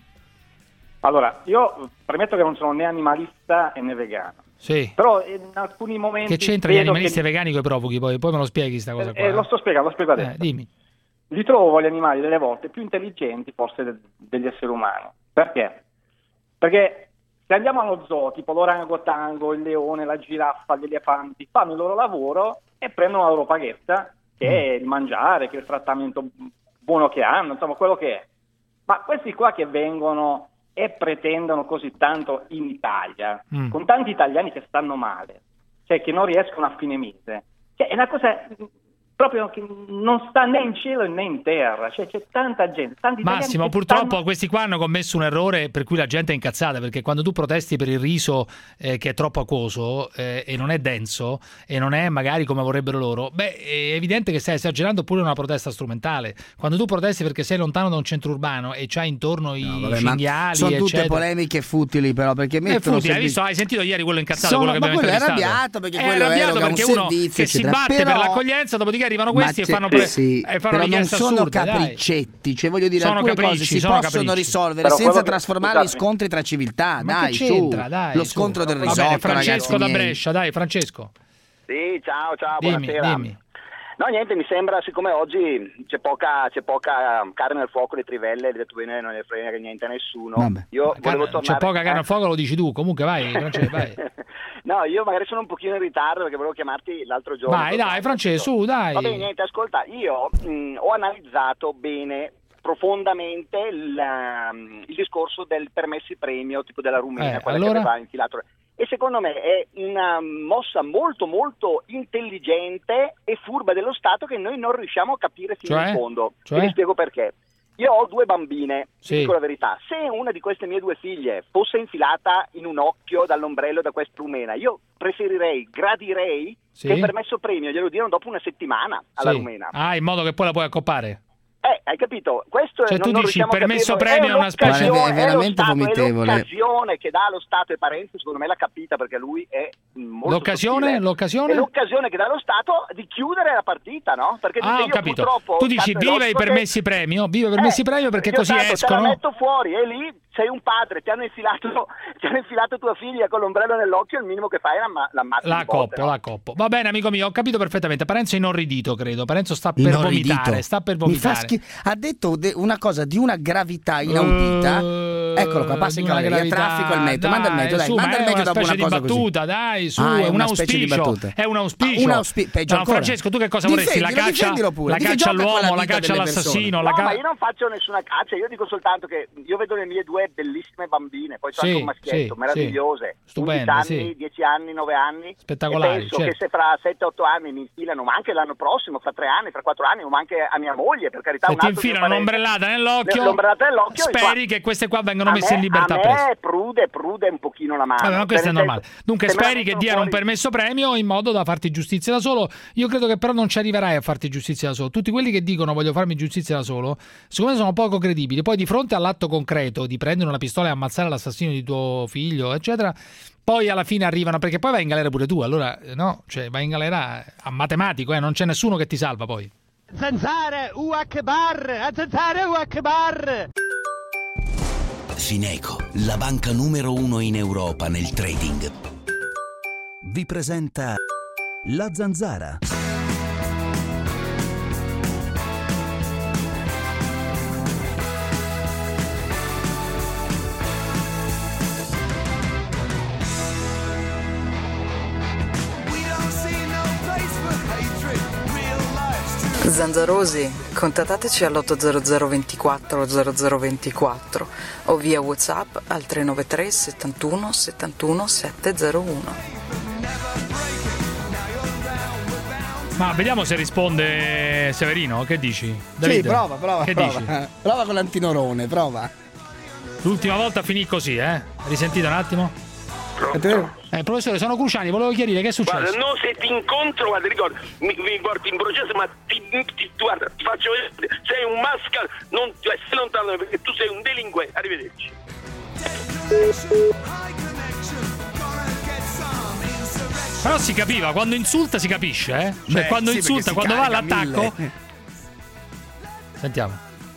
Allora, io premetto che non sono né animalista né vegano, Sì. però in alcuni momenti Che c'entra gli vedo animalisti che... vegani con i profughi? Poi, poi me lo spieghi sta cosa qua. Eh, lo sto spiegando, lo spiego adesso. Eh, dimmi. Li trovo gli animali delle volte più intelligenti forse de- degli esseri umani. Perché? Perché se andiamo allo zoo, tipo l'orangotango, il leone, la giraffa, gli elefanti, fanno il loro lavoro e prendono la loro paghetta, che è il mangiare, che è il trattamento buono che hanno, insomma quello che è. Ma questi qua che vengono e pretendono così tanto in Italia, Mm. con tanti italiani che stanno male, cioè che non riescono a fine mese, cioè è una cosa proprio che non sta né in cielo né in terra, cioè c'è tanta gente, tanti italiani Massimo, che purtroppo stanno... questi qua hanno commesso un errore per cui la gente è incazzata, perché quando tu protesti per il riso eh, che è troppo acquoso eh, e non è denso e non è magari come vorrebbero loro, beh, è evidente che stai esagerando oppure una protesta strumentale. Quando tu protesti perché sei lontano da un centro urbano e c'hai intorno i Vabbè, ma cinghiali, sono tutte eccetera. polemiche futili, però, perché Eh, mettono Futi, hai, servi- visto, hai sentito ieri quello incazzato, Sono- quello che ma abbiamo quello è intervistato? arrabbiato perché È quello arrabbiato eroga un perché uno servizio, che si eccetera. batte Però- per l'accoglienza, dopodiché arrivano questi Ma e fanno, c'è- pre- sì, e fanno però non richieste sono assurde, dai. capriccetti, cioè voglio dire, Sono alcune cose capricci, si sono possono capricci. risolvere Però senza quello che- trasformarli in scusatemi. scontri tra civiltà. Ma Dai, che su, c'entra, dai, lo su. scontro del Va risotto, bene, Francesco ragazzi da miei. Brescia, dai Francesco. Sì, ciao, ciao, Dimmi, buonasera. dimmi. No, niente, mi sembra, siccome oggi c'è poca, c'è poca carne al fuoco, le trivelle, le tatuine non ne frega niente a nessuno. Vabbè. Io volevo C'è tornare... poca carne eh? al fuoco, lo dici tu. Comunque vai, Francesco, vai. No, io magari sono un pochino in ritardo perché volevo chiamarti l'altro giorno. Vai, dai, Francesco, su, dai. Va bene, niente, ascolta, io mh, ho analizzato bene, profondamente il, um, il discorso del permessi premio, tipo della Rumena, Eh, quella allora? che aveva infilato. E secondo me è una mossa molto molto intelligente e furba dello Stato che noi non riusciamo a capire fino Cioè? in fondo. Cioè? E vi spiego perché. Io ho due bambine, Sì. ti dico la verità, se una di queste mie due figlie fosse infilata in un occhio dall'ombrello da questa rumena, io preferirei, gradirei Sì. che il permesso premio glielo diano dopo una settimana alla Sì. rumena. Ah, in modo che poi la puoi accoppare. Eh, hai capito? Questo Cioè, non, tu non dici il riusciamo a permesso capirlo. premio è una specie- l'occasione- Guarda, è veramente lo Stato, vomitevole. È l'occasione che dà lo Stato e Parenzo, secondo me l'ha capita perché lui è molto L'occasione? sottile. L'occasione? È l'occasione che dà lo Stato di chiudere la partita, no? Perché Ah, io ho capito. purtroppo Tu dici cazzo, viva i lo so che- permessi premio, viva i permessi Eh, premio perché io così tanto Te escono. la metto fuori e lì sei un padre, ti hanno infilato, ti hanno infilato tua figlia con l'ombrello nell'occhio, il minimo che fai è l'amma- l'ammazzi La di botte, coppo, no? la coppo. Va bene, amico mio, ho capito perfettamente. Parenzo è inorridito, credo. Parenzo sta per Inorridito. vomitare, sta per Mi fa vomitare. schi- ha detto de- una cosa di una gravità inaudita. Uh, Eccolo qua, passa in galleria, traffico al metro, manda il metro, dai, su, manda il metro dopo una cosa così. Battuta, dai, su, ah, è, è un una specie di auspicio, battuta. è un auspicio. Un auspi- peggio no, ancora. Francesco, tu che cosa vorresti? La caccia, la caccia all'uomo, la caccia all'assassino, no, la ca- ma io non faccio nessuna caccia, io dico soltanto che io vedo le mie due bellissime bambine, poi sono sì, anche un maschietto, sì, meravigliose, sì. Stupende, undici anni, sì. dieci anni, nove anni, spettacolari, e penso certo. che se fra sette otto anni mi infilano, ma anche l'anno prossimo, fra tre anni, fra quattro anni, ma anche a mia moglie, per carità, se un ti altro infilano un'ombrellata nell'occhio, l'ombrellata nell'occhio, speri che queste qua vengano messe in libertà a presto. me prude, prude un pochino la mano. Vabbè, ma questo è normale. Dunque se me la speri che mettono diano un fuori- permesso premio in modo da farti giustizia da solo. Io credo che però non ci arriverai a farti giustizia da solo. Tutti quelli che dicono voglio farmi giustizia da solo, secondo me sono poco credibili. Poi di fronte all'atto concreto di prendere una pistola e ammazzare l'assassino di tuo figlio, eccetera, poi alla fine arrivano, perché poi vai in galera pure tu, allora no, cioè vai in galera a matematico, eh, non c'è nessuno che ti salva poi. Zanzare, U H bar, zanzare, U H bar. Fineco, la banca numero uno in Europa nel trading, vi presenta La Zanzara. Zanzarosi, contattateci all'otto zero zero ventiquattro zero zero ventiquattro o via WhatsApp al tre nove tre settantuno settantuno settecentouno. Ma vediamo se risponde Severino, che dici? David? Sì, prova, prova, che prova. dici? Prova con l'antinorone, prova. L'ultima volta finì così, eh? Risentite un attimo? Eh, professore, sono Cruciani, volevo chiarire che è successo. Guarda, no, se ti incontro, guarda, ricorda, mi, mi porti in processo, ma ti, ti, guarda, ti faccio vedere, sei un mascal, non, cioè, sei lontano perché tu sei un delinquente. Arrivederci. Però si capiva, quando insulta si capisce, eh? Cioè, Beh, quando sì, insulta, perché si quando va carica all'attacco. mille. Sentiamo.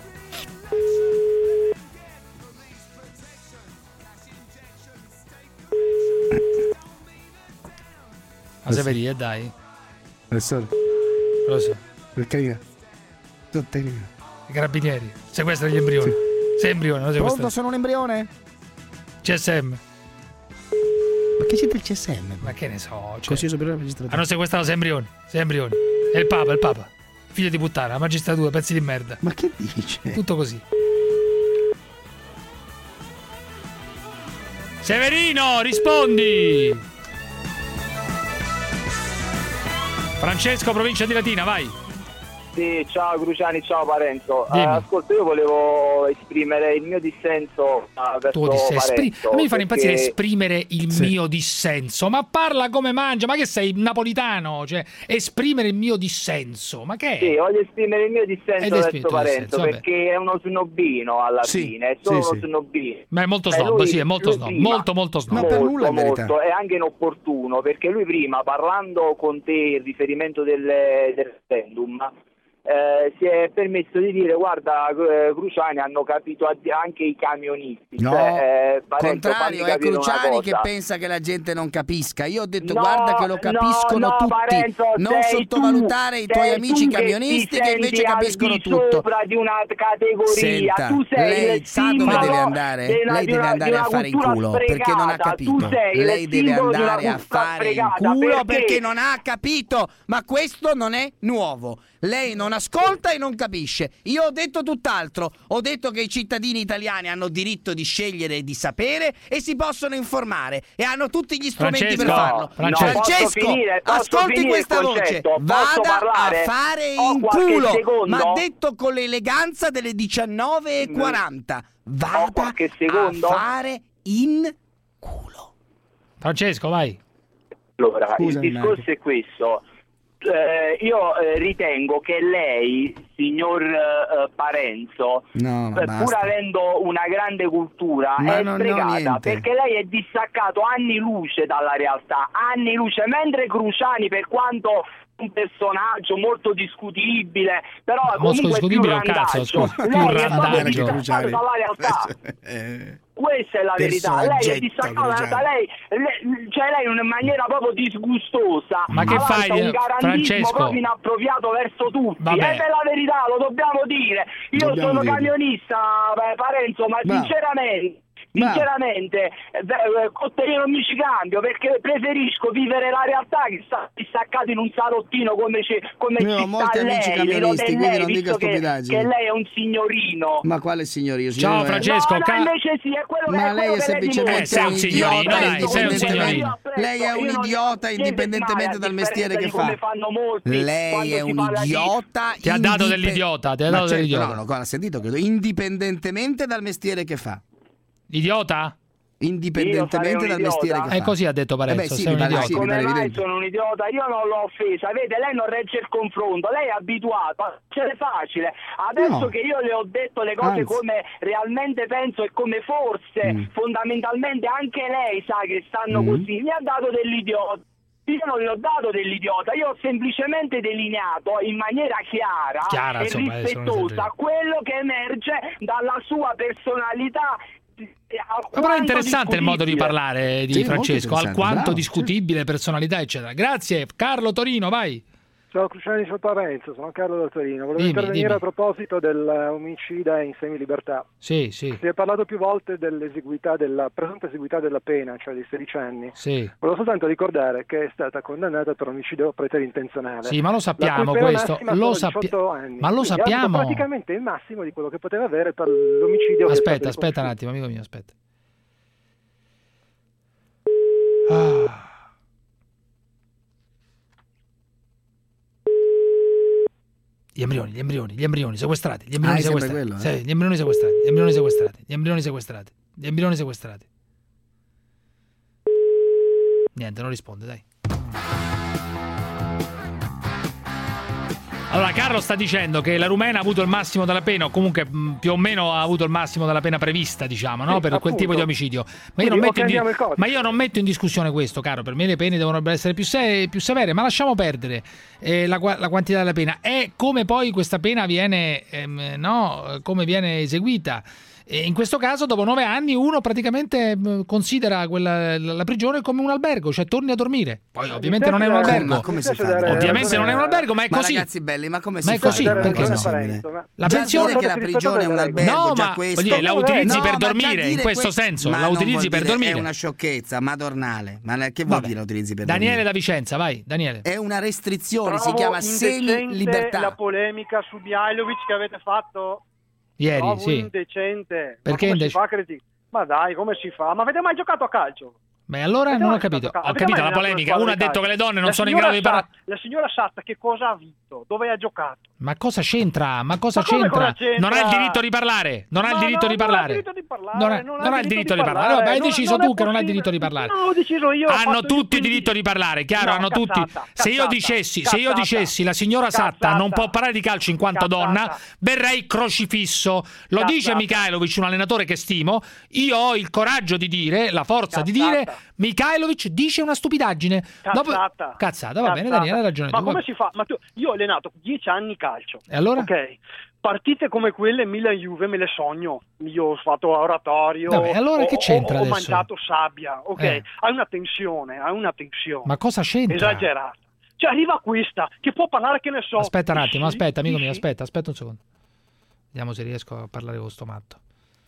A Severi, eh, dai. Professore. Professore. Per carità. Sottolineo. I carabinieri. Sequestra gli embrioni. Sei embrione, non sequestra. Pronto, sono un embrione? C S M. Ma che c'è del C S M? Ma che ne so. Cioè, Consiglio superiore della magistratura. hanno sequestrato sei embrioni. Sei embrioni. È il Papa, è il Papa. Figlio di puttana, la magistratura, pezzi di merda. Ma che dice? Tutto così. Severino, rispondi! Francesco, provincia di Latina, vai. Sì, ciao Cruciani, ciao Parenzo. Dimmi. Uh, ascolta, io volevo esprimere il mio dissenso uh, verso Tu dis- espri- Parenzo. a me mi fa perché- impazzire esprimere il Sì. mio dissenso. Ma parla come mangia, ma che sei napolitano? Cioè, esprimere il mio dissenso, ma che è? Sì, voglio esprimere il mio Ed dissenso esprimi verso il tuo Parenzo dissenso, vabbè. perché è uno snobino alla Sì, fine, è solo sì, uno sì. snobino. Ma è molto Eh, snob, lui- sì, è molto lui snob, prima- molto molto snob. molto, molto, è anche inopportuno perché lui prima, parlando con te in riferimento del, del referendum, eh, si è permesso di dire guarda, eh, Cruciani hanno capito a- anche i camionisti. No, cioè, eh, Parenzo, contrario, fammi è capire una Cruciani che cosa. pensa che la gente non capisca. Io ho detto No, guarda che lo capiscono no, no, tutti. Parenzo, non sei sottovalutare tu, i tuoi sei amici tu che camionisti ti che invece senti al capiscono di tutto. sopra di una categoria. Senta, Tu sei lei il sa dove simbolo deve andare? della- Lei di deve una- andare di a una fare in cultura culo perché non ha sprecata. capito. Tu sei il Lei deve simbolo di una andare a cultura fare in sprecata. culo Perché? perché non ha capito. Ma questo non è nuovo. Lei non ascolta e non capisce. Io ho detto tutt'altro. Ho detto che i cittadini italiani hanno diritto di scegliere e di sapere e si possono informare e hanno tutti gli strumenti Francesco, per farlo. no, Francesco. Posso finire? Posso ascolti finire questa il voce. concetto? Posso Vada parlare? a fare Ho in qualche culo. secondo? Ma detto con l'eleganza delle diciannove e quaranta. Vada qualche a secondo? fare in Francesco, vai. Allora, Scusami, il discorso è questo. Eh, io eh, ritengo che lei, signor eh, Parenzo, No, ma eh, basta. pur avendo una grande cultura, Ma è non ho sprecata niente. perché lei è distaccato anni luce dalla realtà, anni luce, mentre Cruciani, per quanto un personaggio molto discutibile, però Molto comunque più discutibile è un cazzo, randaggio. scusa, più Lei è proprio randaggio. distaccato dalla realtà. Questa è la verità, lei è Personaggetto, distaccata, Cruciani. lei, lei, cioè lei in maniera proprio disgustosa. Ma che avanza fai, un garantismo Francesco? proprio inappropriato verso tutti. Vabbè. Ed è la verità, lo dobbiamo dire. Io Dobbiamo sono dirlo. camionista, eh, Parenzo, ma Bravo. sinceramente Sinceramente, eh, Cotterino mi ci cambio, perché preferisco vivere la realtà che sta distaccato in un salottino come ci, come Io ci ho molti sta amici lei, camionisti, lei, quindi non visto dica che, stupidaggini. che lei è un signorino. Ma quale signorio? Ciao, Signore? Francesco. No, no, Ca- invece sì, è quello che Ma è lei quello è che semplicemente Eh, sei un un signorino, idiota, dai, sei un indipendentemente- signorino. Lei è un idiota indipendentemente dal mestiere che fa. Come fanno molti Lei quando è si un parla di- idiota. Ti ha dato indipe- dell'idiota, ti ha Ma dato certo, dell'idiota. No, no, guarda, ha sentito, credo. Indipendentemente dal mestiere che fa. Idiota? Indipendentemente dal mestiere che fa. E così ha detto Parenzo, Eh beh, sì, sei un mi pare- idiota. sì, mi Come pare mai evidente. sono un idiota? Io non l'ho offesa, vede, lei non regge il confronto, lei è abituato a essere facile. Adesso No. che io le ho detto le cose Anzi. come realmente penso e come forse Mm. fondamentalmente anche lei sa che stanno Mm. così, mi ha dato dell'idiota. Io non le ho dato dell'idiota, io ho semplicemente delineato in maniera chiara, Chiara, e insomma, adesso non rispettosa esageriamo. quello che emerge dalla sua personalità. Ma però è interessante il modo di parlare di Sì, molto Francesco, interessante, alquanto bravo, discutibile, personalità, eccetera. Grazie, Carlo Torino, vai. Ciao Cruciani, sono Parenzo, sono Carlo da Torino. Volevo Dimmi, intervenire dimmi. a proposito dell'omicida in semilibertà. Sì, sì, Si è parlato più volte dell'esiguità della presunta esiguità della pena, cioè di sedici anni. sì. Volevo soltanto ricordare che è stata condannata per omicidio preterintenzionale. Sì, ma lo sappiamo La cui pena questo, massima lo sono sappi- diciotto anni. ma lo Quindi ha avuto sappiamo. praticamente il massimo di quello che poteva avere per l'omicidio. che è Aspetta, stato aspetta un riconosciuto. attimo, amico mio, aspetta. Ah. Gli embrioni, gli embrioni, gli embrioni sequestrati, gli embrioni Ah, è sempre sequestrati. quello, eh? Sì, gli embrioni sequestrati, gli embrioni sequestrati, gli embrioni sequestrati, gli embrioni sequestrati. Niente, non risponde, dai. Allora, Carlo sta dicendo che la rumena ha avuto il massimo della pena, o comunque mh, più o meno ha avuto il massimo della pena prevista, diciamo, no? Sì, Per quel appunto. tipo di omicidio. Ma io, Quindi non o metto in di- cambiamo il codice. ma io non metto in discussione questo, caro. Per me le pene devono essere più, se- più severe, ma lasciamo perdere eh, la, qua- la quantità della pena. È come poi questa pena viene, ehm, no? Come viene eseguita. E in questo caso, dopo nove anni, uno praticamente mh, considera quella, la, la prigione come un albergo, cioè torni a dormire. Poi, ovviamente, non è un albergo. Ma come si fa? Ovviamente non è un albergo, ma è Ma così. ragazzi belli, ma come si Ma è fa? così, Perché perché non no? è possibile? La Già pensione dire che la prigione è un albergo, No, già ma questo. voglio dire, la utilizzi No, per ma già dormire, in dire questo questo- senso, ma la non utilizzi vuol per dire- dormire. È una sciocchezza madornale. Ma che vuol Vabbè. dire la utilizzi per Daniele dormire? da Vicenza, vai, Daniele. È una restrizione, si Trovo chiama indecente semi-libertà. la polemica su Mihajlovic che avete fatto. Ieri, Trovo sì. indecente. Perché Ma come indec- si fa a criti- Ma dai, come si fa? Ma avete mai giocato a calcio? Ma allora Avete non ho mai capito. giocato a Ho calcio? capito Avete la mai polemica. allenato Uno ha una detto che le donne non La sono in signora grado di parlare. Satta- La signora Satta che cosa ha vinto? Dove ha giocato? Ma cosa c'entra? Ma cosa Ma come c'entra? cosa c'entra? Non ha il diritto di parlare. Non ha il Ma diritto no, di non ha parlare. il diritto di parlare, Non ha, non ha non ha il diritto di parlare. Vabbè, hai Non- deciso non è tu che non hai il possibile. diritto di parlare. No, ho deciso io. ho Hanno fatto tutti io, il diritto di parlare, chiaro? No, hanno tutti. cazzata, Se io cazzata, dicessi, se io cazzata, dicessi la signora Satta cazzata, non può parlare di calcio in quanto cazzata, donna, verrei crocifisso. Lo cazzata. dice Mihajlovic, un allenatore che stimo. Io ho il coraggio di dire, la forza di dire, Mihajlovic dice una stupidaggine. Dopo- Cazzata. Cazzata, va bene, Cazzata. Daniele, hai ragione Ma tu. come vabbè. si fa? Ma tu, io ho allenato dieci anni calcio. E allora? Ok. Partite come quelle Milan-Juve me le sogno. Io ho fatto oratorio. Vabbè, allora ho, che c'entra ho, ho adesso? mangiato sabbia. Ok. Eh. Hai una tensione, hai una tensione. Ma cosa c'entra? Esagerata. Cioè arriva questa che può parlare, che ne so. Aspetta un attimo, Sì, aspetta, amico sì, mio, sì. aspetta, aspetta un secondo. Vediamo se riesco a parlare con sto matto.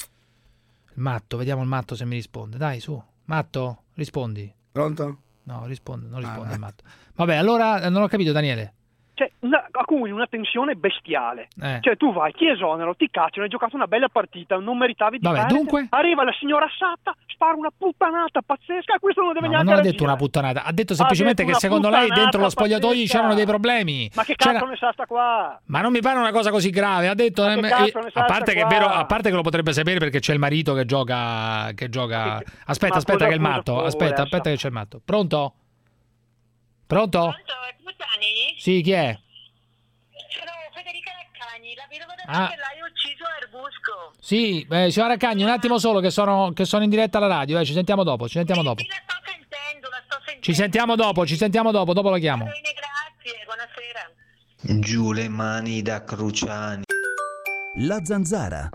Il matto, vediamo il matto se mi risponde. Dai, su. Matto, rispondi. Pronto? No, risponde, non risponde Ah, il matto. Vabbè, allora eh, non ho capito, Daniele. Cioè, una, accumuli una tensione bestiale. Eh. Cioè, tu vai, ti esonero, ti cacciano, hai giocato una bella partita, non meritavi di Vabbè, perdere. dunque? Arriva la signora Satta, spara una puttanata pazzesca e questo non deve No, ma neanche non ha reagire. detto una puttanata, ha detto semplicemente Ha che detto una secondo lei puttanata dentro lo spogliatoio pazzesca. c'erano dei problemi. Ma che C'era- cazzo ne sa sta qua? Ma non mi pare una cosa così grave, ha detto Ma che eh, cazzo ne sa a parte sta che è qua? vero, a parte che lo potrebbe sapere perché c'è il marito che gioca che gioca. Aspetta, ma aspetta cosa- che è il cosa matto, vuole, aspetta, Assa? aspetta che c'è il matto. Pronto? Pronto? Pronto, è Puttani? Sì, chi è? Sono Federica Raccagni, la vedova del Ah. macellaio ucciso a Erbusco. Sì, eh, signora Raccagni, un attimo solo che sono, che sono in diretta alla radio, eh, ci sentiamo dopo, ci sentiamo dopo. La sto sentendo, la sto sentendo. Ci sentiamo dopo, ci sentiamo dopo, dopo la chiamo. Grazie, buonasera. Giù le mani da Cruciani. La Zanzara.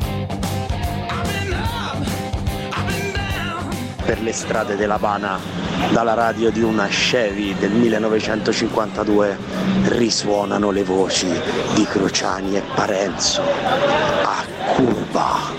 Per le strade dell'Havana Dalla radio di una Chevy del millenovecentocinquantadue risuonano le voci di Cruciani e Parenzo a Cuba.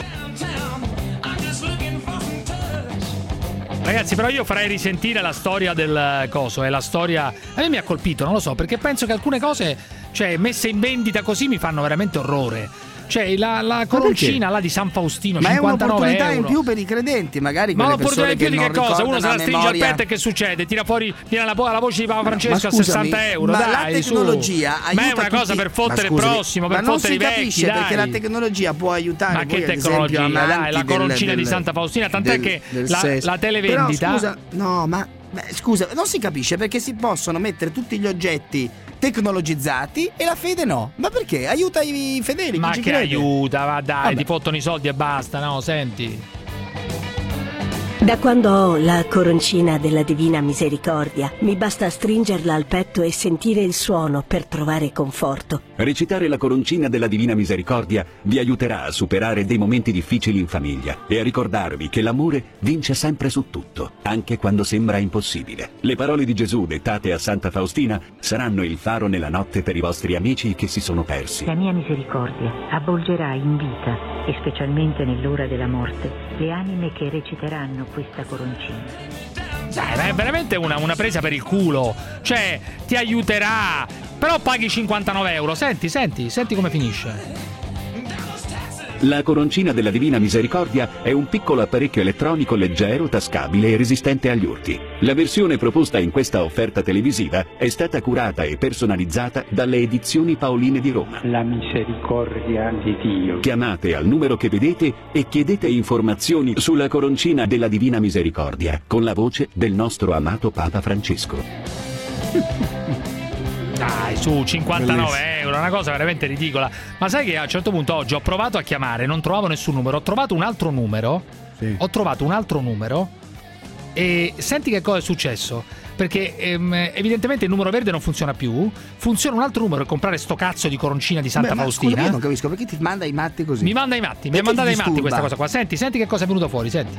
Ragazzi, però io farei risentire la storia del coso, è la storia... A me mi ha colpito, non lo so, perché penso che alcune cose, cioè, messe in vendita così mi fanno veramente orrore. Cioè, la, la coroncina là di San Faustino, ma cinquantanove è un'opportunità euro. in più per i credenti, magari Ma quelle l'opportunità persone in più che di non che cosa? Uno ricordano se la a stringe al memoria. petto e che succede? Tira fuori tira la, la voce di Papa Francesco Ma scusami, a sessanta euro, ma dai, la tecnologia su. aiuta Ma è una tutti- cosa per fottere Ma il scusami, prossimo, per ma non fottere si i vecchi, capisce dai. perché la tecnologia può aiutare Ma voi, che ad esempio, tecnologia, dai, amanti la coroncina del- di Santa Faustina, tant'è del- che del la, sesso. la televendita... Però scusa, no, ma beh, scusa, non si capisce perché si possono mettere tutti gli oggetti tecnologizzati e la fede no. Ma perché? Aiuta i fedeli, Ma chi ci che crede? aiuta, va dai, Vabbè. ti fottono i soldi e basta, no, senti. Da quando ho la coroncina della Divina Misericordia, mi basta stringerla al petto e sentire il suono per trovare conforto. Recitare la coroncina della Divina Misericordia vi aiuterà a superare dei momenti difficili in famiglia e a ricordarvi che l'amore vince sempre su tutto, anche quando sembra impossibile. Le parole di Gesù dettate a Santa Faustina saranno il faro nella notte per i vostri amici che si sono persi. La mia misericordia avvolgerà in vita, e specialmente nell'ora della morte, le anime che reciteranno questa coroncina. Dai, è veramente una, una presa per il culo. Cioè, ti aiuterà, però paghi cinquantanove euro. Senti, senti, senti come finisce. La coroncina della Divina Misericordia è un piccolo apparecchio elettronico leggero, tascabile e resistente agli urti. La versione proposta in questa offerta televisiva è stata curata e personalizzata dalle Edizioni Paoline di Roma. La misericordia di Dio. Chiamate al numero che vedete e chiedete informazioni sulla coroncina della Divina Misericordia con la voce del nostro amato Papa Francesco. Dai, su, cinquantanove euro, una cosa veramente ridicola. Ma sai che a un certo punto oggi ho provato a chiamare, non trovavo nessun numero, ho trovato un altro numero, sì. ho trovato un altro numero e senti che cosa è successo? Perché ehm, evidentemente il numero verde non funziona più, funziona un altro numero per comprare sto cazzo di coroncina di Santa Beh, ma Faustina. scusa, io non capisco perché ti manda i matti così. Mi manda i matti, mi ha Perché mandato ti i matti disturba? questa cosa qua. Senti, senti che cosa è venuto fuori, senti.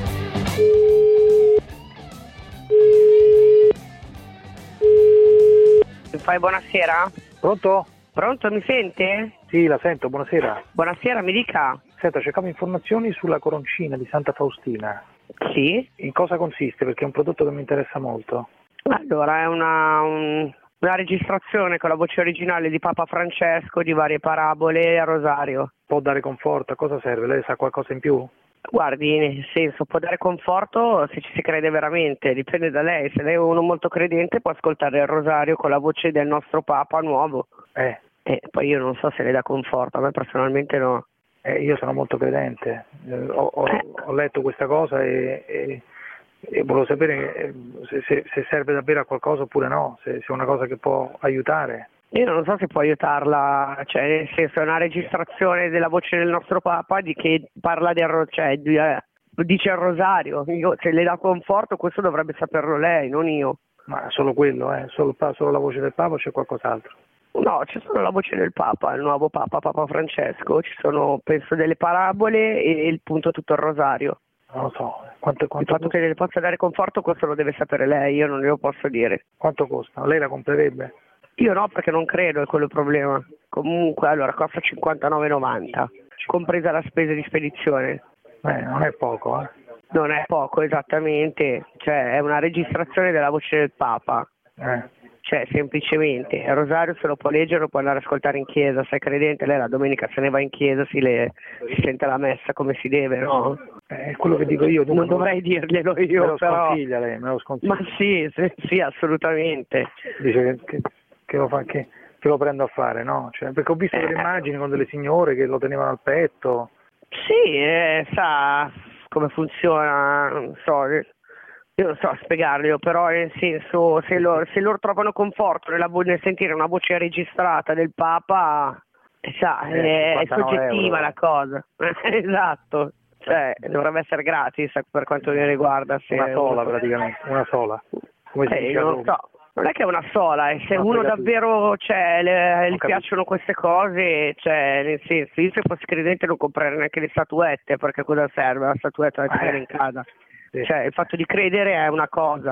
Fai buonasera? Pronto? Pronto, mi sente? Sì, la sento, buonasera. Buonasera, mi dica. Senta, cercavo informazioni sulla coroncina di Santa Faustina. Sì? In cosa consiste? Perché è un prodotto che mi interessa molto. Allora, è una, un- una registrazione con la voce originale di Papa Francesco di varie parabole e a rosario. Può dare conforto? A cosa serve? Lei sa qualcosa in più? Guardi, nel senso, può dare conforto se ci si crede veramente, dipende da lei. Se lei è uno molto credente può ascoltare il rosario con la voce del nostro Papa nuovo. Eh. E poi io non so se le dà conforto, a me personalmente no. Eh, io sono molto credente. Eh, ho, ho- Eh. ho letto questa cosa e, e- e volevo sapere eh, se, se- se serve davvero a qualcosa oppure no, se, se è una cosa che può aiutare. Io non so se può aiutarla, cioè nel senso è una registrazione della voce del nostro Papa di che parla del ro- cioè, di- eh, dice il rosario. Io, se le dà conforto questo dovrebbe saperlo lei, non io. Ma solo quello, eh? solo, il pa- solo la voce del Papa o c'è qualcos'altro? No, c'è solo la voce del Papa, il nuovo Papa, Papa Francesco, ci sono penso delle parabole e il punto tutto il rosario. Non lo so, quanto, quanto, Il fatto che le possa dare conforto questo lo deve sapere lei, io non glielo posso dire. quanto costa? Lei la comprerebbe? Io no, perché non credo, è quello il problema. Comunque, allora, costa cinquantanove e novanta, compresa la spesa di spedizione. Eh, non è poco, eh? Non è poco, esattamente. Cioè, è una registrazione della voce del Papa. Eh. Cioè, semplicemente, il rosario se lo può leggere, lo può andare a ascoltare in chiesa. Se è credente, lei la domenica se ne va in chiesa, si, le, si sente la messa come si deve, no? È quello che dico io. dunque, Non dovrei dirglielo io, me lo però... sconsiglia lei, me lo sconsiglia. Ma sì, sì, sì, assolutamente. Dice che, che- che lo fa, che, che lo prendo a fare, no? Cioè, perché ho visto delle immagini con delle signore che lo tenevano al petto. Sì, eh, sa come funziona, non so, io non so spiegarglielo, però nel senso se loro, se loro trovano conforto nella vo- nel sentire una voce registrata del Papa, eh, sa, Eh, è, è cinquantanove soggettiva euro. la cosa. Esatto, cioè dovrebbe essere gratis per quanto mi riguarda. Se Una sola praticamente, una sola. Come si Eh, dice a non Roma. so. Non è che è una sola, e se No, uno ho capito. davvero cioè, le, Ho gli capito. piacciono queste cose, cioè, nel senso, io se fossi credente non comprerei neanche le statuette, perché cosa serve la statuetta da tenere in casa? Sì. Cioè, il fatto di credere è una cosa,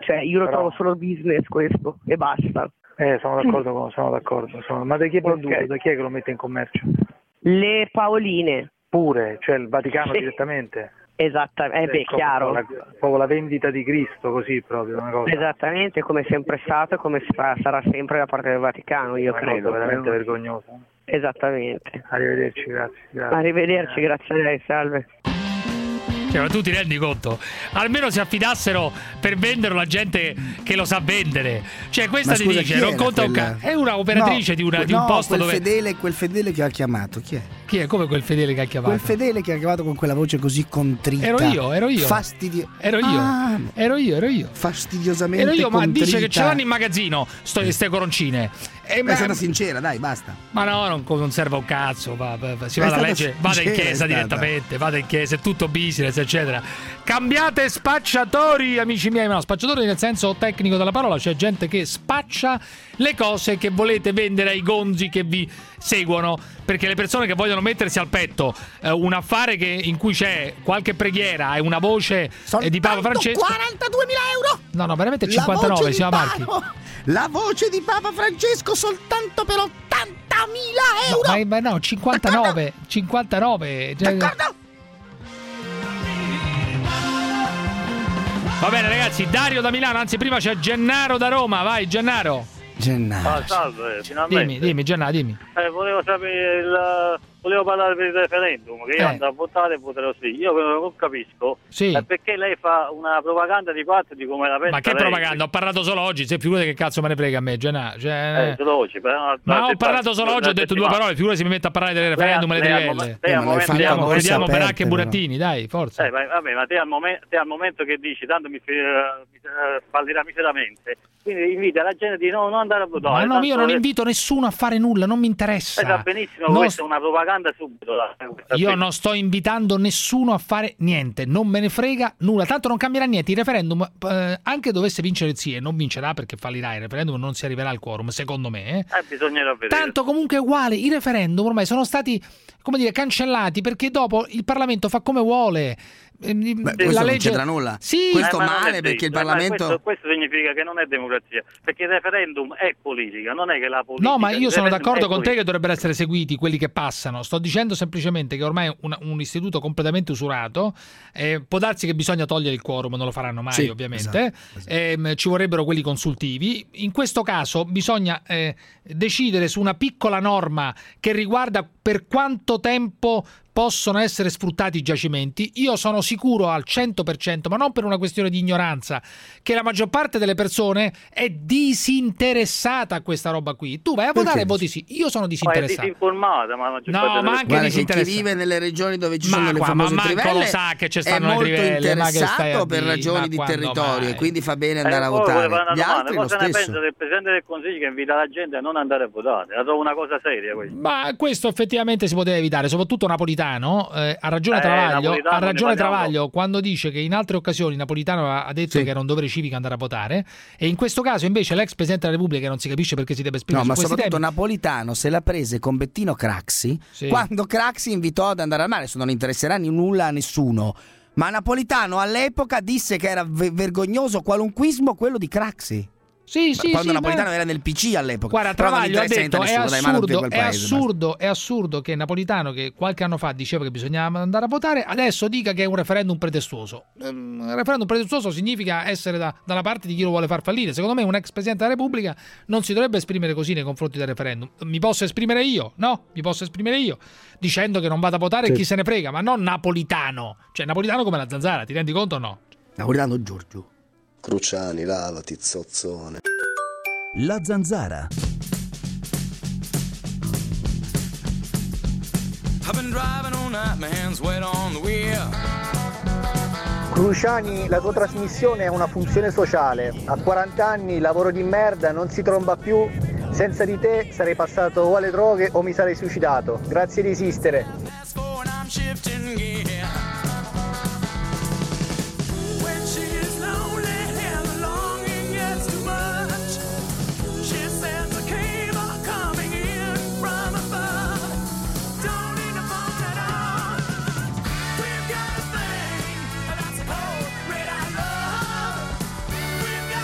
Cioè, io lo Però... trovo solo business questo, e basta. Eh, sono d'accordo, con, sono d'accordo. Sono... Ma da chi è venduto? Okay. Da chi è che lo mette in commercio? Le Paoline. Pure, cioè il Vaticano Sì. direttamente? Esattamente, eh, beh, proprio chiaro. La, proprio la vendita di Cristo, così proprio, una cosa. Esattamente, come è sempre stato e come sarà, sarà sempre da parte del Vaticano, io una credo. cosa veramente vergognosa. Esattamente. Arrivederci, grazie. grazie. Arrivederci, grazie a lei, salve. Cioè, ma tu ti rendi conto? Almeno si affidassero per venderlo la gente che lo sa vendere. Cioè, questa Ma ti scusa, dice, chi non era conta un quella? cazzo. È una operatrice No, di, una, que- di un no, posto quel dove. Fedele, quel fedele che ha chiamato, chi è? Chi è? Come quel fedele che ha chiamato? Quel fedele che ha chiamato con quella voce così contrita. Ero io, ero io. Fastidio. Ero io. Ah, ero io, ero io. Fastidiosamente Ero io, ma contrita. dice che ce l'hanno in magazzino, sto, ste coroncine. E È stata sincera, dai, basta. Ma no, non, non serve un cazzo. Va, va, va, si È vada a stata leggere, vada in sincera, è chiesa stata. direttamente, vada in chiesa, è tutto business, eccetera. Cambiate spacciatori, amici miei. No, spacciatori nel senso tecnico della parola, cioè gente che spaccia le cose che volete vendere ai gonzi che vi seguono. Perché le persone che vogliono mettersi al petto eh, un affare che, in cui c'è qualche preghiera e una voce eh, di Papa Francesco. quarantaduemila euro! No, no, veramente La cinquantanove, voce di signor Marchi. Papa- La voce di Papa Francesco soltanto per ottantamila euro! No, ma, ma no, cinquantanove, cinquantanove. Cioè... D'accordo? Va bene, ragazzi, Dario da Milano, anzi prima c'è Gennaro da Roma, vai Gennaro. Gennaro. Ah, salve, finalmente. Dimmi, dimmi, Gennaro, dimmi. Eh, volevo sapere il... Volevo parlare per il referendum, che io Eh. andrò a votare e voterò sì. Io quello che non capisco Sì. è perché lei fa una propaganda di parte di come la pensa Ma che lei. propaganda? Ho parlato solo oggi, se figurate che cazzo me ne frega a me, Gennaro. Cioè... Eh, solo oggi, però, Ma ho detto- parlato solo oggi, ho detto due parole, figurati se mi metto a parlare del referendum e le lei al trivelle. momen- lei al momento- Vediamo, lei al vediamo momento- Baracca e Burattini, dai, forza. Eh, ma, vabbè, ma te al, momen- te al momento che dici, tanto mi, fi- eh, mi eh, fallirà miseramente, quindi invita la gente di no, non andare a votare. Ma no, tanto io non le- invito nessuno a fare nulla, non mi interessa. Eh, sa benissimo, Non questa è una propaganda subito. la- questa Io qui. non sto invitando nessuno a fare niente, non me ne frega nulla, tanto non cambierà niente. Il referendum, eh, anche dovesse vincere il sì, e non vincerà perché fallirà il referendum, non si arriverà al quorum, secondo me. Eh. Eh, bisognerà vedere. Tanto comunque è uguale, i referendum ormai sono stati, come dire, cancellati perché dopo il Parlamento fa come vuole. Eh, Beh, la questo non legge c'entra nulla. Sì, Questo Eh, ma non male è perché il detto, eh, ma Parlamento... Questo, questo significa che non è democrazia, perché il referendum è politica, non è che la politica... No, ma il io sono referendum d'accordo è con te politica. che dovrebbero essere seguiti quelli che passano. Sto dicendo semplicemente che ormai è un, un istituto completamente usurato. Eh, può darsi che bisogna togliere il quorum, non lo faranno mai, Sì, ovviamente. esatto, Ehm, ci vorrebbero quelli consultivi. In questo caso bisogna eh, decidere su una piccola norma che riguarda per quanto tempo possono essere sfruttati i giacimenti. Io sono sicuro al cento per cento, ma non per una questione di ignoranza, che la maggior parte delle persone è disinteressata a questa roba qui. Tu vai a votare e voti sì. Io sono Ma è disinteressato. disinformata, ma la maggior No, parte delle ma anche Guarda che chi disinteressato. vive nelle regioni dove ci Ma sono le qua, famose ma manco trivelle lo sa che ci è stanno le molto trivelle, ma che stai a interessato per dire? ragioni Ma di quando territorio mai? e quindi fa bene Eh, andare a poi votare. volevo fare una Gli domanda. altri lo Cosa ne stesso. pensa del Presidente del Consiglio che invita la gente a non andare a votare? La trovo una cosa seria questa. Ma questo effettivamente si poteva evitare, soprattutto Napolitano. Eh, ha ragione Eh, Travaglio, Napolitano ha ne ragione parliamo. Travaglio quando dice che in altre occasioni Napolitano ha ha detto Sì. che era un dovere civico andare a votare, e in questo caso invece l'ex Presidente della Repubblica, che non si capisce perché si deve No, esprimere ma su questi soprattutto temi. Napolitano se l'ha prese con Bettino Craxi Sì. quando Craxi invitò ad andare al mare. Adesso non interesserà ni nulla a nessuno, ma Napolitano all'epoca disse che era ve- vergognoso qualunquismo quello di Craxi. Sì, sì, quando sì, Napolitano beh. era nel P C all'epoca. Guarda, Però non Travaglio ha interessa detto niente è a nessuno, dai, manda tutti a assurdo, quel è paese, assurdo, è assurdo che Napolitano, che qualche anno fa diceva che bisognava andare a votare, adesso dica che è un referendum pretestuoso. Um, un referendum pretestuoso significa essere da, dalla parte di chi lo vuole far fallire. Secondo me un ex Presidente della Repubblica non si dovrebbe esprimere così nei confronti del referendum. Mi posso esprimere io? No, mi posso esprimere io dicendo che non vado a votare e Sì. chi se ne frega, ma non Napolitano. Cioè Napolitano come la Zanzara, ti rendi conto o no? Napolitano Giorgio. Cruciani, lavati, zozzone. La Zanzara. I've been driving all night, my hands wet on the wheel. Cruciani, la tua trasmissione ha una funzione sociale. A quaranta anni lavoro di merda, non si tromba più. Senza di te sarei passato o alle droghe o mi sarei suicidato. Grazie di esistere. Fast forward, I'm shifting gear. When she is lonely and the longing gets too much, she sends a cable coming in from above. Don't need to phone it on. We've got a thing that's called red eye love. We've got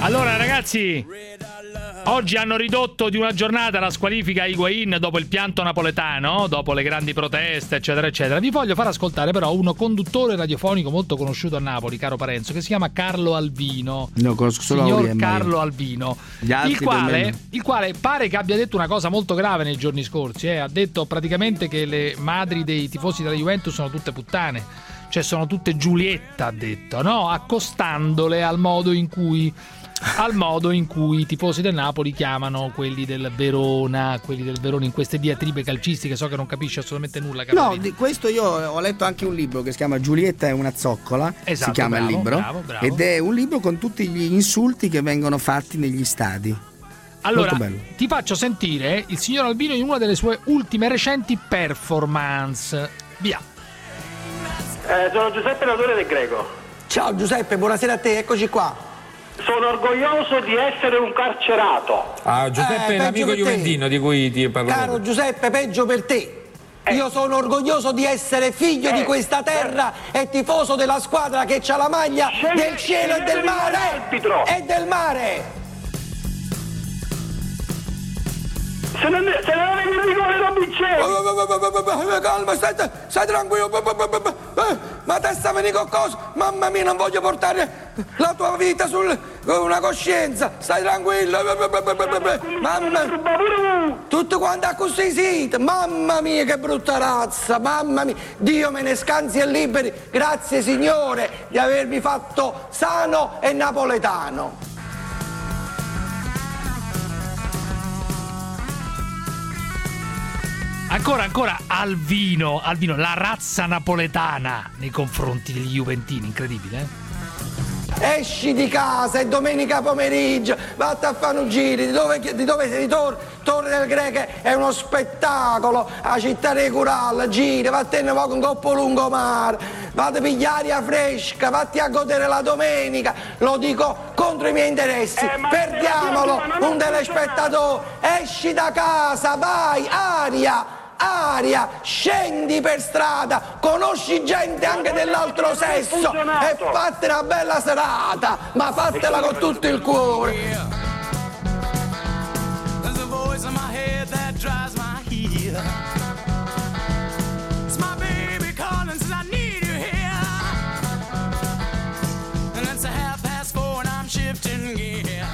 Allora ragazzi, oggi hanno ridotto di una giornata la squalifica a Higuain dopo il pianto napoletano, dopo le grandi proteste eccetera eccetera. Vi voglio far ascoltare però uno conduttore radiofonico molto conosciuto a Napoli, caro Parenzo, che si chiama Carlo Albino. No, conosco solo Signor Auriem, Carlo io. Albino, Gli altri il quale, almeno. il quale pare che abbia detto una cosa molto grave nei giorni scorsi, eh. Ha detto praticamente che le madri dei tifosi della Juventus sono tutte puttane, cioè sono tutte Giulietta, ha detto, no? Accostandole al modo in cui al modo in cui i tifosi del Napoli chiamano quelli del Verona, quelli del Verona in queste diatribe calcistiche. So che non capisce assolutamente nulla, No, Carolina. di questo io ho letto anche un libro che si chiama Giulietta è una zoccola, Esatto, si chiama bravo, il libro, bravo, bravo. ed è un libro con tutti gli insulti che vengono fatti negli stadi. Allora, Molto bello. ti faccio sentire il signor Albino in una delle sue ultime recenti performance. Via. Eh, sono Giuseppe Latore del Greco. Ciao Giuseppe, buonasera a te, eccoci qua. Sono orgoglioso di essere un carcerato. Ah, Giuseppe Eh, è l'amico peggio per te. juventino di cui ti parlavo. Caro Giuseppe, peggio per te. Io sono orgoglioso di essere figlio di questa terra e tifoso della squadra che c'ha la maglia del cielo e del mare. E del mare. Se non se ne avevi il rigore non vincevi. Calma, stai, stai tranquillo. Ma te sta venendo con cosa? Mamma mia, non voglio portare la tua vita su una coscienza. Stai tranquillo. Mamma, tutto quanto a così siete. Mamma mia, che brutta razza. Mamma mia, Dio me ne scansi e liberi. Grazie Signore di avermi fatto sano e napoletano. Ancora, ancora Alvino, Alvino, la razza napoletana nei confronti degli juventini, incredibile, eh? Esci di casa, è domenica pomeriggio, vatti a fare un giro, di dove, di dove si ritorna? Torre del Greco è uno spettacolo, la città di Curalla, giri, vattene un po' con coppo lungomare, vatti a pigliare aria fresca, vatti a godere la domenica, lo dico contro i miei interessi, perdiamolo, un telespettatore, esci da casa, vai, aria! Aria, scendi per strada, conosci gente anche dell'altro sesso e fatti una bella serata, ma fatela con tutto il cuore. There's a voice in my head that drives my heel. It's my baby calling, says I need you here. And it's a half past four and I'm shifting gear.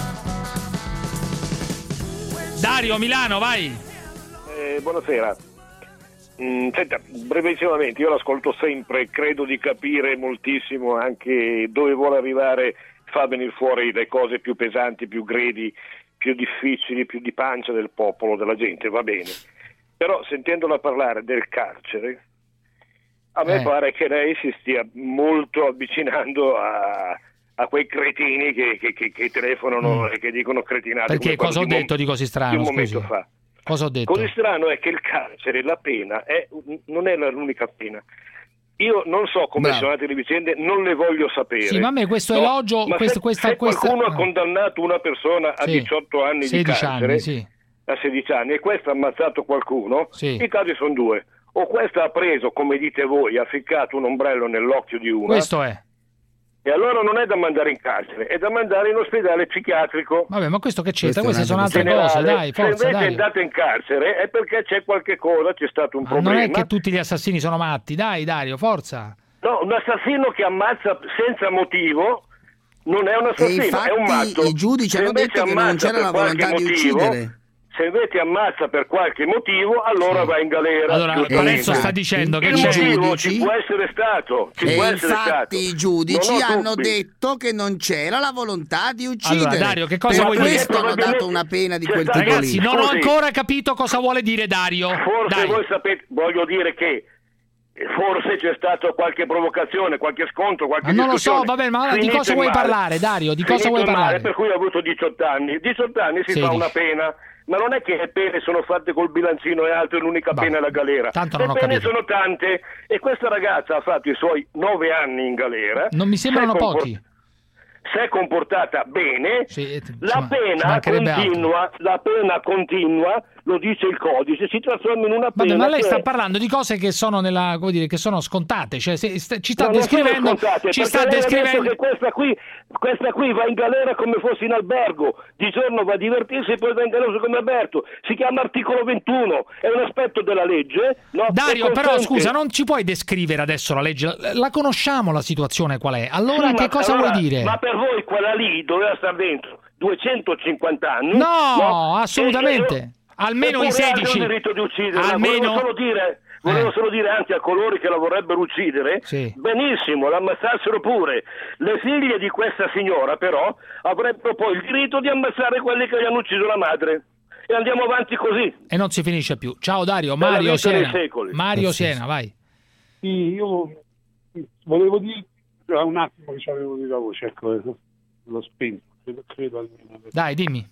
Dario, Milano, vai. Eh, buonasera. Mm, senta, brevissimamente, io l'ascolto sempre, credo di capire moltissimo anche dove vuole arrivare, fa venire fuori le cose più pesanti, più gredi, più difficili, più di pancia del popolo, della gente, va bene. Però sentendola parlare del carcere, a me Eh. pare che lei si stia molto avvicinando a, a quei cretini che, che, che, che telefonano Mm. e che dicono cretinate. Perché come cosa ho quello di detto un- di così di strano, un scusi? momento fa. Cosa ho detto? Così strano è che il carcere, la pena, è, non è l'unica pena. Io non so come Bravo. sono andate le vicende, non le voglio sapere. Sì, ma a me questo No, elogio, ma questo- se, questa- se questa- qualcuno ha ah. condannato una persona a Sì. diciotto anni di sedici carcere, anni, sì. a sedici anni, e questo ha ammazzato qualcuno, Sì. i casi sono due. O questo ha preso, come dite voi, ha ficcato un ombrello nell'occhio di una, Questo è. e allora non è da mandare in carcere, è da mandare in ospedale psichiatrico. Vabbè, ma questo che c'entra? Questo Queste è sono un altre generale. cose, dai, Se forza, invece dai. andate in carcere è perché c'è qualche cosa, c'è stato un Ma problema. non è che tutti gli assassini sono matti, dai Dario, forza. No, un assassino che ammazza senza motivo non è un assassino, infatti è un matto. i giudici Se hanno invece detto che non ammazza c'era per la qualche volontà di motivo, uccidere. Se invece ammazza per qualche motivo, allora va in galera. Allora, giustamente. Parenzo sta dicendo che il c'è- motivo giudici- ci può essere stato, ci E può essere stato. infatti i giudici Non ho hanno dubbi. detto che non c'era la volontà di uccidere. Allora, Dario, che cosa per vuoi dire? questo hanno dato una pena di C'è quel stato- tipo Ragazzi, lì. non ho Scusi. ancora capito cosa vuole dire Dario. Forse Dai. voi sapete, voglio dire che forse c'è stato qualche provocazione, qualche scontro, qualche Ma non lo discussione. so, vabbè, ma di Finito cosa in vuoi male. parlare, Dario? Di cosa Finito vuoi in male, parlare? per cui ho avuto diciotto anni. diciotto anni si fa sedici. una pena, ma non è che le pene sono fatte col bilancino e altro, l'unica pena è la galera. tanto Le non ho pene capito. sono tante e questa ragazza ha fatto i suoi nove anni in galera. Non mi sembrano Si è compor- pochi. si è comportata bene, sì, la pena continua, la pena continua, lo dice il codice, si trasforma in una pena. Vabbè, ma lei che... sta parlando di cose che sono nella, come dire, che sono scontate, cioè se, st- ci sta no, descrivendo, scontate, ci sta lei ha descrivendo detto che questa qui, questa qui va in galera come fosse in albergo, di giorno va a divertirsi e poi va in galera come Alberto. Si chiama articolo ventuno, è un aspetto della legge, no? Dario, consente... però scusa, non ci puoi descrivere adesso la legge, la conosciamo la situazione qual è, allora sì, che ma, cosa allora, vuoi dire? Ma per voi quella lì doveva stare dentro duecentocinquanta anni? No, no? assolutamente. E, e, Almeno i sedici. Hanno il diritto di uccidere. Almeno... Volevo solo dire, volevo eh. solo dire anche a coloro che la vorrebbero uccidere, sì. benissimo, l'ammazzassero pure. Le figlie di questa signora però avrebbero poi il diritto di ammazzare quelli che gli hanno ucciso la madre. E andiamo avanti così. E non si finisce più. Ciao Dario, Mario Siena. Mario Siena, vai. Sì, io volevo dire un attimo che avevo di la voce, ecco, l'ho spento, credo, credo almeno. Dai, dimmi.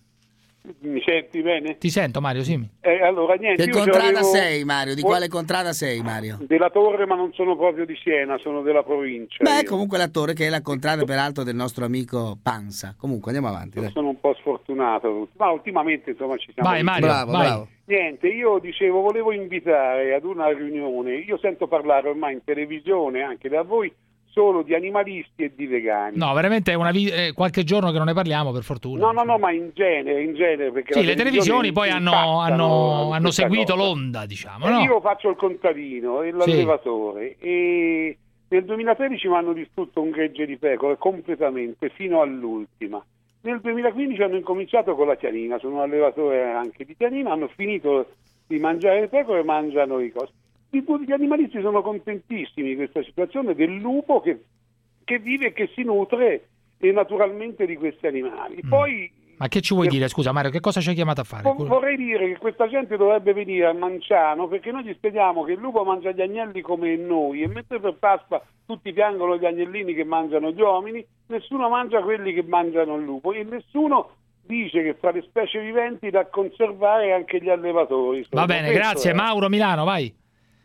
Mi senti bene? Ti sento, Mario, sì. Eh, allora, niente, che io contrada avevo... sei, Mario? Di quale contrada sei, Mario? Della Torre, ma non sono proprio di Siena, sono della provincia. Beh, io. comunque la Torre, che è la contrada peraltro del nostro amico Pansa. Comunque andiamo avanti. Dai. Sono un po' sfortunato, ma ultimamente insomma ci siamo. Vai, Mario, bravo, vai. bravo. Niente, io dicevo, volevo invitare ad una riunione. Io sento parlare ormai in televisione anche da voi solo di animalisti e di vegani. No, veramente è una vi- eh, qualche giorno che non ne parliamo, per fortuna. No, no, no, ma in genere, in genere perché sì, le televisioni poi hanno, hanno, hanno seguito cosa. l'onda, diciamo. E no? Io faccio il contadino e l'allevatore sì. e nel duemilatredici mi hanno distrutto un gregge di pecore completamente fino all'ultima. Nel duemilaquindici hanno incominciato con la chianina, sono un allevatore anche di chianina, hanno finito di mangiare le pecore e mangiano i costi. Gli animalisti sono contentissimi di questa situazione del lupo che, che vive e che si nutre e naturalmente di questi animali. Mm. Poi, ma che ci vuoi per... dire, scusa Mario, che cosa ci hai chiamato a fare? Vo- vorrei dire che questa gente dovrebbe venire a Manciano perché noi gli spieghiamo che il lupo mangia gli agnelli come noi e mentre per Pasqua tutti piangono gli agnellini che mangiano gli uomini, nessuno mangia quelli che mangiano il lupo e nessuno dice che fra le specie viventi da conservare anche gli allevatori. Va bene, grazie. È... Mauro, Milano, vai.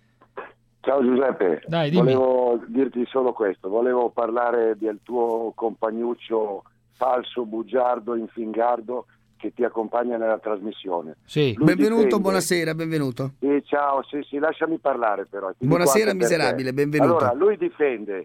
Ciao Giuseppe, Dai, volevo dirti solo questo, volevo parlare del tuo compagnuccio falso, bugiardo, infingardo che ti accompagna nella trasmissione. Sì. Lui benvenuto, difende... buonasera, benvenuto. Sì, ciao, sì, sì, lasciami parlare però. Ti buonasera miserabile, benvenuto. Allora, lui difende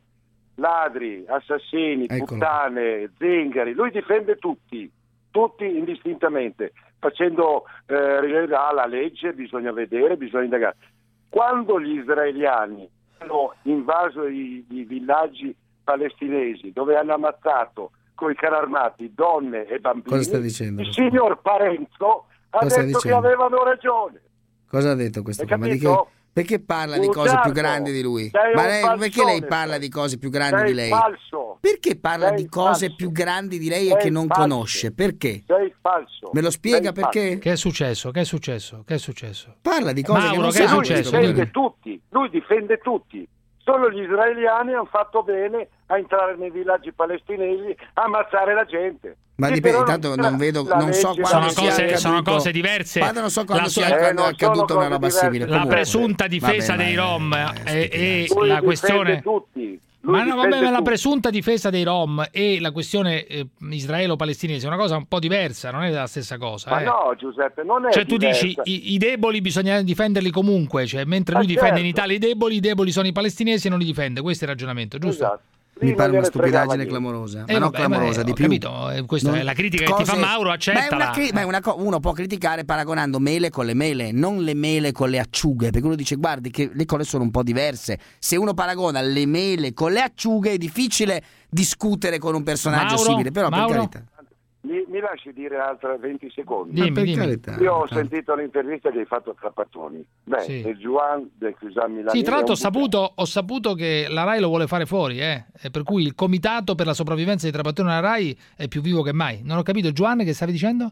ladri, assassini, Eccolo. puttane, zingari, lui difende tutti, tutti indistintamente, facendo eh, ah, la legge, bisogna vedere, bisogna indagare. Quando gli israeliani hanno invaso i, i villaggi palestinesi dove hanno ammazzato con i carri armati donne e bambini, cosa sta dicendo? Il signor Parenzo ha cosa detto che avevano ragione. Cosa ha detto questo? Hai Ma di capito? che, perché parla Bugiardo, di cose più grandi di lui? Ma lei, perché lei parla di cose più grandi sei di lei? Falso. Perché parla sei di cose falso. più grandi di lei sei e che non falso. conosce? Perché? Sei falso. Me lo spiega sei perché? Falso. Che è successo? Che è successo? Che è successo? Parla di cose Mauro, che non che è sa. Lui successo? difende tutti, lui difende tutti. Solo gli israeliani hanno fatto bene a entrare nei villaggi palestinesi a ammazzare la gente. Ma Sì, dipende, però tanto non vedo, non so legge- quando Sono sia cose, accaduto. sono cose diverse. Guarda, non so quando La sia sua- accaduto, Eh, non accaduta sono una roba cose simile. diverse. La Comunque. presunta difesa Vabbè, dei vai, Rom vai, vai, e, e Lui la difende questione... tutti. Lui Ma, no, vabbè, difende ma la tutti. presunta difesa dei Rom e la questione eh, israelo-palestinese è una cosa un po' diversa, non è la stessa cosa. Ma eh. no, Giuseppe, non è Cioè tu diversa. dici i, i deboli bisogna difenderli comunque, cioè mentre Ma lui difende in certo. Italia i deboli, i deboli sono i palestinesi e non li difende, questo è il ragionamento, giusto? Esatto. Mi Lì pare non una gliene fregava stupidaggine niente. clamorosa, Eh, ma non vabbè, clamorosa, ma, di ho più. capito, eh, questa Non- è la critica che cose- ti fa Mauro, Ma è accettala. una cri- ma è una co- uno può criticare paragonando mele con le mele, non le mele con le acciughe, perché uno dice guardi che le cose sono un po' diverse. Se uno paragona le mele con le acciughe è difficile discutere con un personaggio Mauro? simile, però Mauro? per carità. Mi, mi lasci dire altre venti secondi? Dimmi, Ma per dimmi. carità. Io ho sentito l'intervista che hai fatto a Trapattoni. Beh, Sì. è Juan del Cusam Milano. Sì, tra l'altro ho saputo, ho saputo che la Rai lo vuole fare fuori, eh? E per cui il comitato per la sopravvivenza di Trapattoni alla Rai è più vivo che mai. Non ho capito, Giovanni, che stavi dicendo?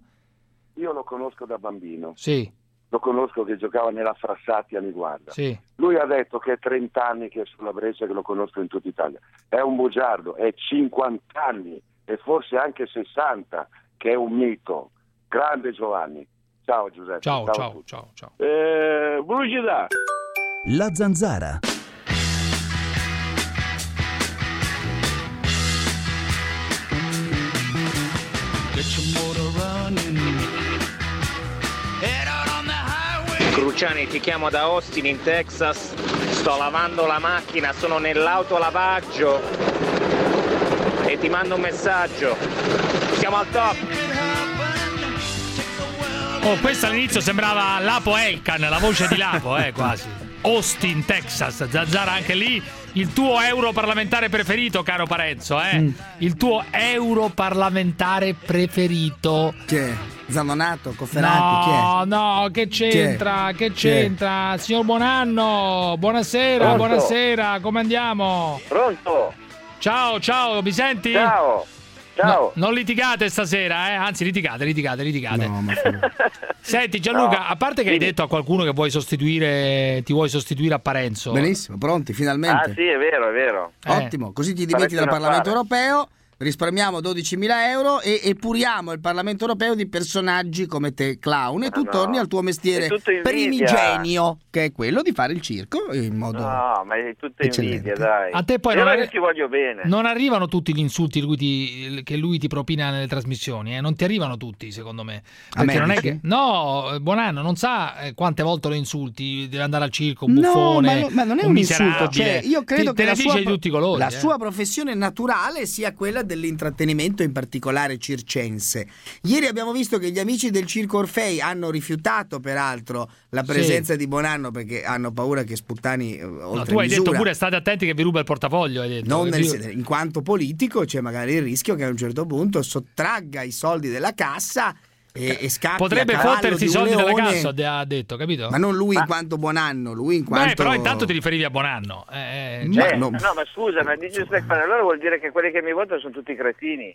Io lo conosco da bambino. Sì, Lo conosco che giocava nella Frassati a Niguarda. sì. Lui ha detto che è trenta anni che è sulla Brescia, che lo conosco in tutta Italia. È un bugiardo, è cinquanta anni e forse anche sessanta, che è un mito. Grande Giovanni. Ciao Giuseppe. Ciao, a ciao, tutti. ciao, ciao. Eh, Brugida. La Zanzara. Cruciani, ti chiamo da Austin in Texas, sto lavando la macchina, sono nell'autolavaggio e ti mando un messaggio. Siamo al top. Oh, questo all'inizio sembrava Lapo Elkan, la voce di Lapo, eh, quasi. Austin, Texas, Zanzara, anche lì il tuo europarlamentare preferito, caro Parenzo, eh? Mm. Il tuo europarlamentare preferito. Chi è? Zanonato, Cofferati, no, chi è? No, che c'entra? Che c'entra? Signor Buonanno, buonasera, Pronto? buonasera, come andiamo? Pronto? Ciao, ciao, mi senti? Ciao. Ciao. No, non litigate stasera, eh? Anzi, litigate, litigate, litigate. No, ma... Senti Gianluca, No. a parte che hai detto a qualcuno che vuoi sostituire, ti vuoi sostituire a Parenzo. Benissimo, pronti, finalmente. Ah sì, è vero, è vero. Ottimo, così ti dimetti dal Parlamento europeo, risparmiamo dodicimila euro e epuriamo il Parlamento europeo di personaggi come te, clown, e tu no. torni al tuo mestiere È tutto invidia. primigenio, che è quello di fare il circo in modo No, ma è tutta eccellente. invidia, dai. A te poi Io non, che arri- ti voglio bene. non arrivano tutti gli insulti lui ti- che lui ti propina nelle trasmissioni, eh? Non ti arrivano tutti, secondo me. A Perché me non è dici? che no, Buonanno non sa eh, quante volte lo insulti, deve andare al circo, un No, buffone, ma, no- ma non è un, insulto, miserabile. cioè, io credo Ti- che te la, ne sua, dice di tutti i colori. la eh. sua professione naturale sia quella dell'intrattenimento, in particolare circense. Ieri abbiamo visto che gli amici del Circo Orfei hanno rifiutato peraltro la presenza Sì. di Bonanno perché hanno paura che sputtani eh, oltre No, tu hai misura. detto pure state attenti che vi ruba il portafoglio, hai detto. Non nel- Io- in quanto politico c'è magari il rischio che a un certo punto sottragga i soldi della cassa e, e scappi Potrebbe a cavallo fottersi i di un soldi della leone. cassa, ha detto, capito? Ma non lui in quanto Buonanno, lui in quanto... Beh, però intanto ti riferivi a Buonanno. Eh, Ma cioè- no. No, ma scusa, ma dice Stefano, allora vuol dire che quelli che mi votano sono tutti cretini.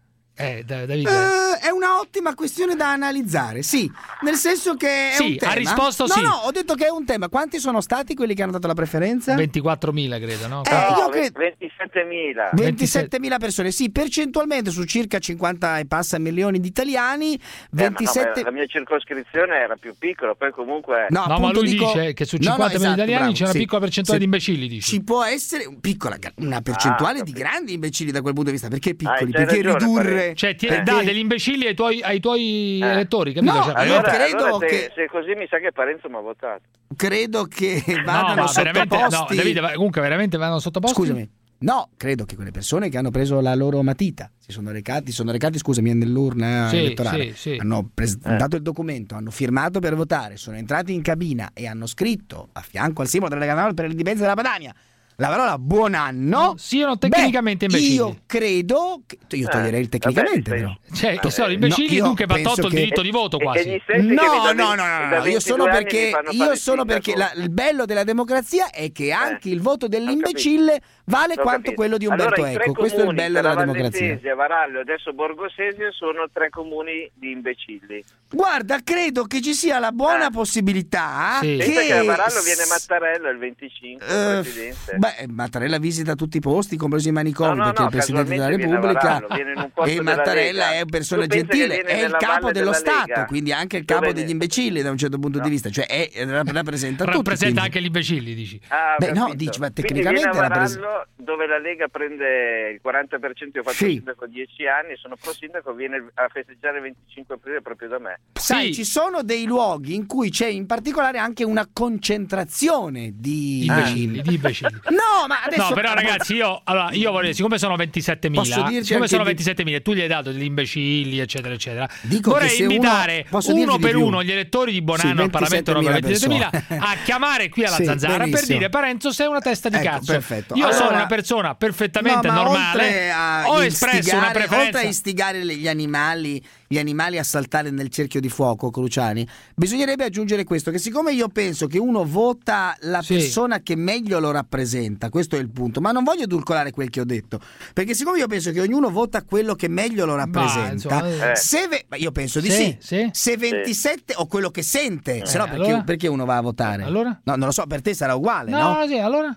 Eh, Da- Davide. Eh, è una ottima questione da analizzare, sì, nel senso che è Sì, un tema. ha risposto no, sì. No, ho detto che è un tema. Quanti sono stati quelli che hanno dato la preferenza? ventiquattromila credo, no? Eh, No, io credo- ventisettemila. ventisettemila persone, sì, percentualmente su circa cinquanta e passa milioni di italiani, Eh, ma no, ventisette... ma la mia circoscrizione era più piccola, poi comunque... No, No, ma appunto lui dico- dice che su No, no, cinquanta milioni di esatto, italiani bravo, c'è una sì. piccola percentuale Sì. di imbecilli, dici. Ci può essere un piccola, una percentuale Ah, di capito. grandi imbecilli da quel punto di vista. Perché Ah, piccoli? c'hai Perché ragione, ridurre... Parenzo. Cioè, ti Perché- dà degli imbecilli ai tuoi, ai tuoi Eh. elettori, capito? No, Cioè, io Allora, credo allora se, che- se così mi sa che Parenzo mi ha votato. Credo che no, vadano ma veramente, no, sottoposti... Davide, ma comunque veramente vanno sottoposti? Scusami. No, credo che quelle persone che hanno preso la loro matita, si sono recati, sono recati, scusami, nell'urna Sì, elettorale, sì, sì. hanno presentato il documento, hanno firmato per votare, sono entrati in cabina e hanno scritto a fianco al simbolo della Lega Nord per l'indipendenza della Padania la parola buon anno. Siano tecnicamente Beh, imbecilli. io credo che io toglierei il tecnicamente, vabbè, però. Cioè, che sono imbecilli, No, io dunque va penso tolto il che- diritto di voto E che quasi. gli senti che mi No, da no, no, venti- no, da no, io sono ventidue anni perché mi fanno io fare sono il perché sindaco. la- il bello della democrazia è che anche il voto dell'imbecille vale L'ho quanto capito. quello di Umberto allora, i tre Eco. Questo è il comuni, bello della tra democrazia. Vallesesia, Varallo e adesso Borgosesio sono tre comuni di imbecilli. Guarda, credo che ci sia la buona possibilità Sì. Pensa che a che Varallo viene Mattarella il venticinque, Eh, presidente. beh, Mattarella visita tutti i posti, compreso i manicomi, No, no, perché no, è il Presidente della casualmente viene a Repubblica Varallo, viene in un posto e della Mattarella Lega. è una persona Tu pensi che gentile, viene è il nella capo valle dello della Stato, Lega? quindi anche il Dove capo ne- degli imbecilli da un certo punto di vista, cioè è, rappresenta tutti. Rappresenta quindi. anche gli imbecilli, dici. Ah, ho Beh, no, capito. dici, ma Quindi tecnicamente viene a rappresenta- Varallo dove la Lega prende il quaranta per cento, io ho fatto Sì. il sindaco a dieci anni, sono pro sindaco, viene a festeggiare il venticinque aprile proprio da me. Sai, Sì. ci sono dei luoghi in cui c'è in particolare anche una concentrazione di Di imbecilli, di imbecilli. No, ma adesso No, però ragazzi, io allora io voglio, siccome sono ventisettemila, Posso dirti siccome anche sono di- ventisettemila e tu gli hai dato degli imbecilli, eccetera, eccetera, Dico vorrei che se uno- invitare posso uno, dirti di per più. uno gli elettori di Bonanno Sì, al Parlamento europeo ventisettemila ventisettemila a chiamare qui alla Sì, Zanzara per benissimo. dire Parenzo sei una testa di Ecco, cazzo. perfetto. Io sono Allora- una persona perfettamente No, ma oltre normale, a ho espresso una istigare- Oltre a preferenza. istigare le- gli animali, gli animali a saltare nel cerchio di fuoco, Cruciani, bisognerebbe aggiungere questo, che siccome io penso che uno vota la Sì. persona che meglio lo rappresenta, questo è il punto, ma non voglio edulcorare quel che ho detto, perché siccome io penso che ognuno vota quello che meglio lo rappresenta, insomma, eh. se ve- ma io penso di Sì, sì, sì. se ventisette o quello che sente, se no perché, allora? perché uno va a votare? Allora? No, non lo so, per te sarà uguale, no? No, sì, allora?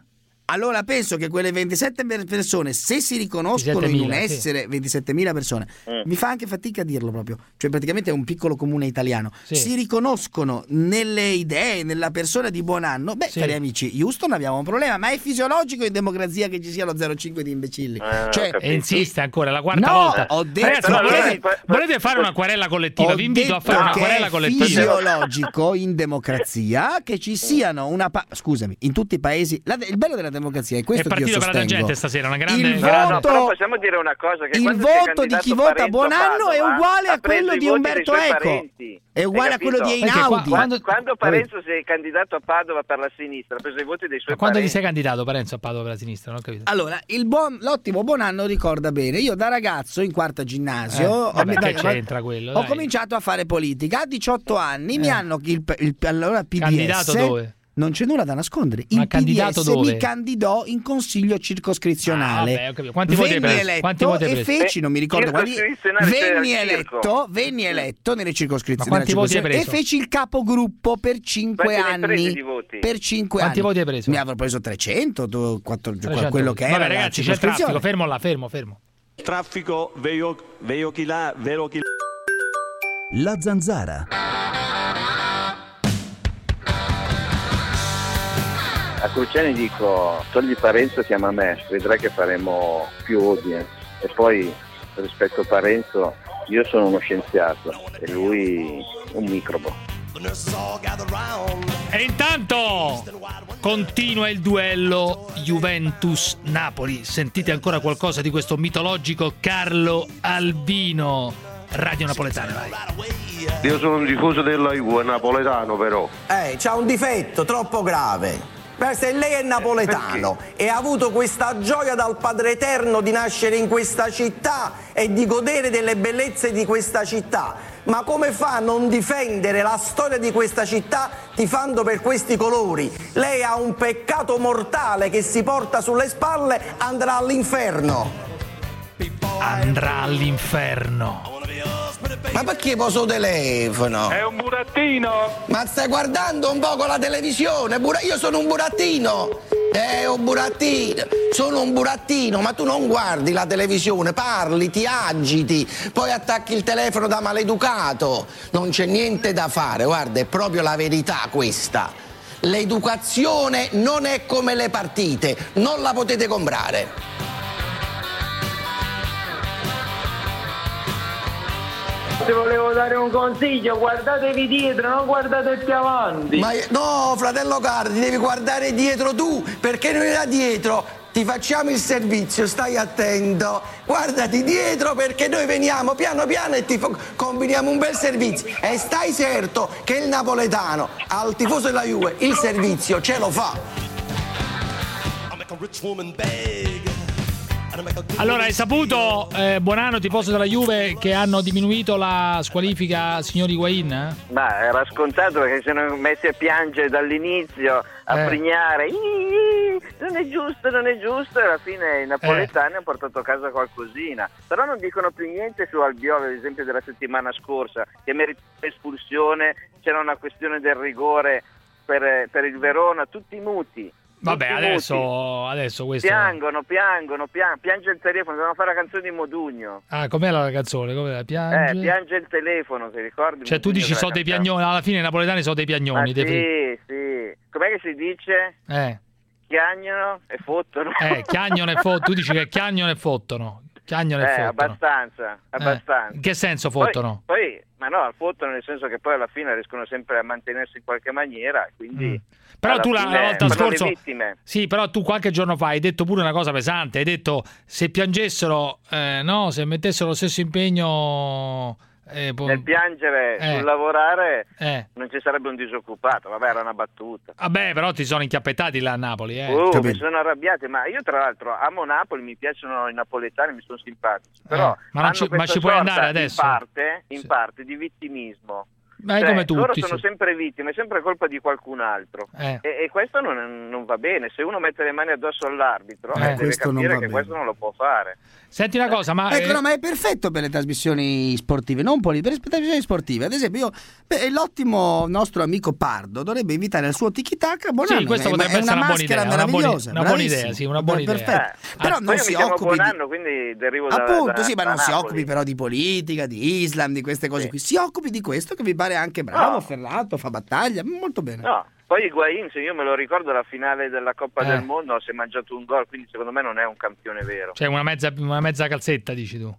Allora penso che quelle ventisette persone, se si riconoscono in un essere, sì. ventisettemila persone, mm. mi fa anche fatica a dirlo proprio, cioè praticamente è un piccolo comune italiano, sì. si riconoscono nelle idee, nella persona di Buonanno, beh, sì. cari amici, Houston abbiamo un problema, ma è fisiologico in democrazia che ci sia lo zero virgola cinque di imbecilli. Eh, cioè, e insiste ancora, la quarta no, volta. Ho detto, Ragazzi, ma volete, però, volete fare una querela collettiva? Vi invito a fare una querela collettiva. È fisiologico in democrazia che ci siano una pa- scusami, in tutti i paesi, la, il bello della democrazia è questo. È partito per la gente stasera, una grande il grande... voto, no, però possiamo dire una cosa, che il voto di chi vota Buonanno è uguale a quello di Umberto Eco, è uguale a quello di Einaudi. Quando, quando Parenzo si è candidato a Padova per la sinistra, ha preso i voti dei suoi ma quando parenti. ti sei candidato Parenzo a Padova per la sinistra? Non ho capito. Allora, il buon, l'ottimo Buonanno ricorda bene, io da ragazzo in quarta ginnasio eh, vabbè, ho, che c'entra quello, ho dai. cominciato a fare politica, a diciotto anni eh. mi hanno il, il, allora P D S candidato dove? Non c'è nulla da nascondere. Ma il candidato P D S dove? mi candidò in consiglio circoscrizionale. Ah, vabbè, ho capito. Quanti voti hai preso? Quanti voti hai e preso? feci, non mi ricordo quanti. Venni eletto, venni eletto nelle circoscrizioni. Ma quanti voti hai preso? E feci il capogruppo per cinque anni. Per cinque quanti anni. voti hai preso? Mi avrò preso trecento, quattro, trecento quello che era. Vabbè, ragazzi, c'è il traffico, fermo là, fermo, fermo. Traffico, veio, veio chi là, vero chi. La Zanzara. A Cruciani dico, togli Parenzo, chiama me, vedrai che faremo più audience. E poi rispetto a Parenzo, io sono uno scienziato e lui un microbo. E intanto continua il duello Juventus-Napoli. Sentite ancora qualcosa di questo mitologico Carlo Albino. Radio Napoletana, vai. Io sono un tifoso della Juve, napoletano però. Eh, c'ha un difetto troppo grave. Se lei è napoletano e ha avuto questa gioia dal Padre Eterno di nascere in questa città e di godere delle bellezze di questa città, ma come fa a non difendere la storia di questa città tifando per questi colori? Lei ha un peccato mortale che si porta sulle spalle, andrà all'inferno. Andrà all'inferno. Ma perché poso telefono? È un burattino. Ma stai guardando un poco la televisione? Io sono un burattino. Eh, un burattino. Sono un burattino, ma tu non guardi la televisione, parli, ti agiti, poi attacchi il telefono da maleducato. Non c'è niente da fare, guarda, è proprio la verità questa. L'educazione non è come le partite, non la potete comprare. Ti volevo dare un consiglio, guardatevi dietro, non guardate più avanti. Ma no, fratello caro, ti devi guardare dietro tu, perché noi da dietro ti facciamo il servizio, stai attento. Guardati dietro perché noi veniamo piano piano e ti fo- combiniamo un bel servizio. E stai certo che il napoletano al tifoso della Juve il servizio ce lo fa. Allora, hai saputo, eh, Buonanno, tifoso della Juve, che hanno diminuito la squalifica signor Higuain? Eh? Ma era scontato perché si sono messi a piangere dall'inizio, a Eh. frignare, "Ii, non è giusto, non è giusto", e alla fine i napoletani Eh. hanno portato a casa qualcosina. Però non dicono più niente su Albiol, ad esempio della settimana scorsa, che merita espulsione, c'era una questione del rigore per, per il Verona, tutti muti. Vabbè, Tutti adesso, muti. adesso questo... Piangono, piangono, piangono, piange il telefono, dobbiamo fare la canzone di Modugno. Ah, com'è la canzone? Com'è? Piange? Eh, piange il telefono, ti ricordi? Cioè tu Modugno dici che so la dei cantava? piagnoni, alla fine i napoletani sono dei piagnoni. Ma dei pri- sì, sì. Com'è che si dice? Eh, Chiagnano e fottono. eh, chiagnano e fottono. Tu dici che chiagnano e fottono. Chiagnano e Eh, fottono. abbastanza, abbastanza. Eh, in che senso fottono? Poi, poi, ma no, fottono nel senso che poi alla fine riescono sempre a mantenersi in qualche maniera, quindi... Mm. Però alla tu la, fine la volta sono le scorsa vittime. sì, però tu qualche giorno fa hai detto pure una cosa pesante, hai detto se piangessero eh, no, se mettessero lo stesso impegno eh, po- Nel piangere Eh. sul lavorare eh. non ci sarebbe un disoccupato, vabbè, era una battuta. Vabbè, però ti sono inchiappettati là a Napoli, eh. Uh, Capito? mi sono arrabbiati, ma io tra l'altro amo Napoli, mi piacciono i napoletani, mi sono simpatici, però Eh, ma non hanno ci- ma questa ci puoi sorta, andare adesso? In parte, in parte di vittimismo. Ma è Cioè, come tutti, loro sono sì. sempre vittime, è sempre colpa di qualcun altro. Eh. E, e questo non, non va bene. Se uno mette le mani addosso all'arbitro, Eh, eh, deve questo non capire va che bene. questo non lo può fare. Senti una cosa, ma ecco, eh, no, ma è perfetto per le trasmissioni sportive, non politiche, per le trasmissioni sportive. Ad esempio, io, beh, l'ottimo nostro amico Pardo dovrebbe invitare al suo tiki-taka Bonanno. Sì, questa è, potrebbe è essere una una buona maschera idea, una buona- meravigliosa, una buona bravissimo. idea, sì, una buona idea. Perfetto. Eh, Però ah, non Poi io si mi chiamo occupi di... Bonanno, quindi derivo da Appunto, da- sì, ma da non si Napoli. occupi però di politica, di Islam, di queste cose qui. Si occupi di questo che vi pare anche bravo, No. ferrato, fa battaglia, molto bene. No, poi Higuaín, se io me lo ricordo, la finale della Coppa Eh. del Mondo si è mangiato un gol, quindi secondo me non è un campione vero. cioè una mezza, una mezza calzetta, dici tu.